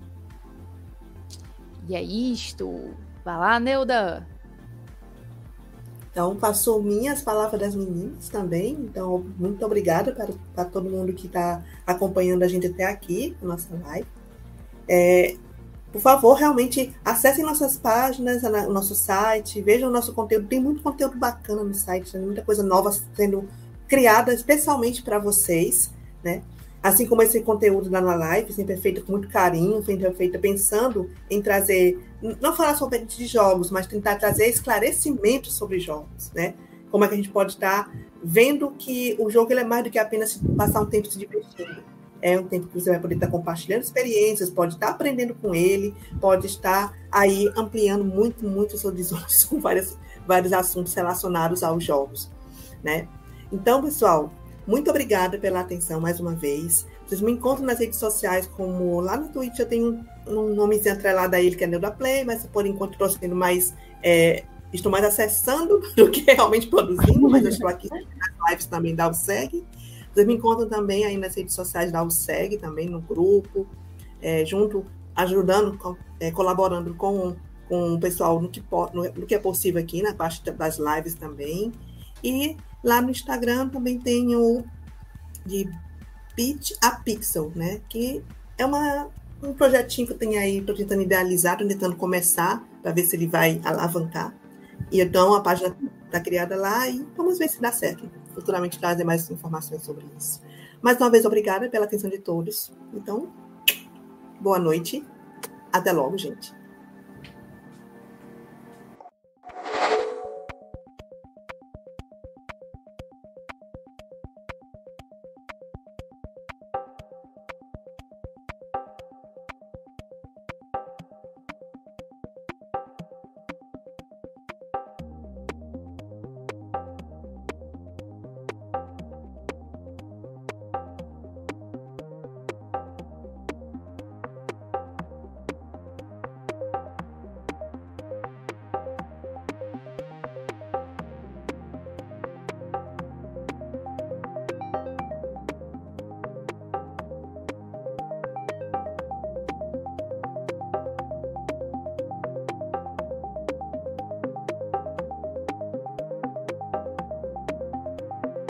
E é isto. Vai lá, Neuda. Então, passou minhas palavras das meninas também. Então, muito obrigada para, para todo mundo que está acompanhando a gente até aqui, na nossa live. É, por favor, realmente, acessem nossas páginas, o nosso site, vejam o nosso conteúdo. Tem muito conteúdo bacana no site, tem muita coisa nova sendo criada especialmente para vocês, né? Assim como esse conteúdo lá na live, sempre é feito com muito carinho, sempre é feito pensando em trazer, não falar somente de jogos, mas tentar trazer esclarecimentos sobre jogos, né? Como é que a gente pode estar vendo que o jogo ele é mais do que apenas passar um tempo se divertindo. É um tempo que você vai poder estar compartilhando experiências, pode estar aprendendo com ele, pode estar aí ampliando muito, muito seus horizontes com vários, vários assuntos relacionados aos jogos, né? Então, pessoal, muito obrigada pela atenção mais uma vez. Vocês me encontram nas redes sociais, como lá no Twitch eu tenho um nomezinho atrelado a ele, que é Neuda Play, mas por enquanto estou sendo mais, é, estou mais acessando do que realmente produzindo, mas eu estou aqui nas lives também da U S E G. Vocês me encontram também aí nas redes sociais da U S E G, também no grupo, é, junto, ajudando, é, colaborando com, com o pessoal no que, no, no que é possível aqui, na parte das lives também. E lá no Instagram também tem o de Bit a Pixel, né? Que é uma, um projetinho que eu tenho aí, estou tentando idealizar, estou tentando começar para ver se ele vai alavancar. E então a página está criada lá e vamos ver se dá certo. Futuramente trazer mais informações sobre isso. Mais uma vez, obrigada pela atenção de todos. Então, boa noite. Até logo, gente.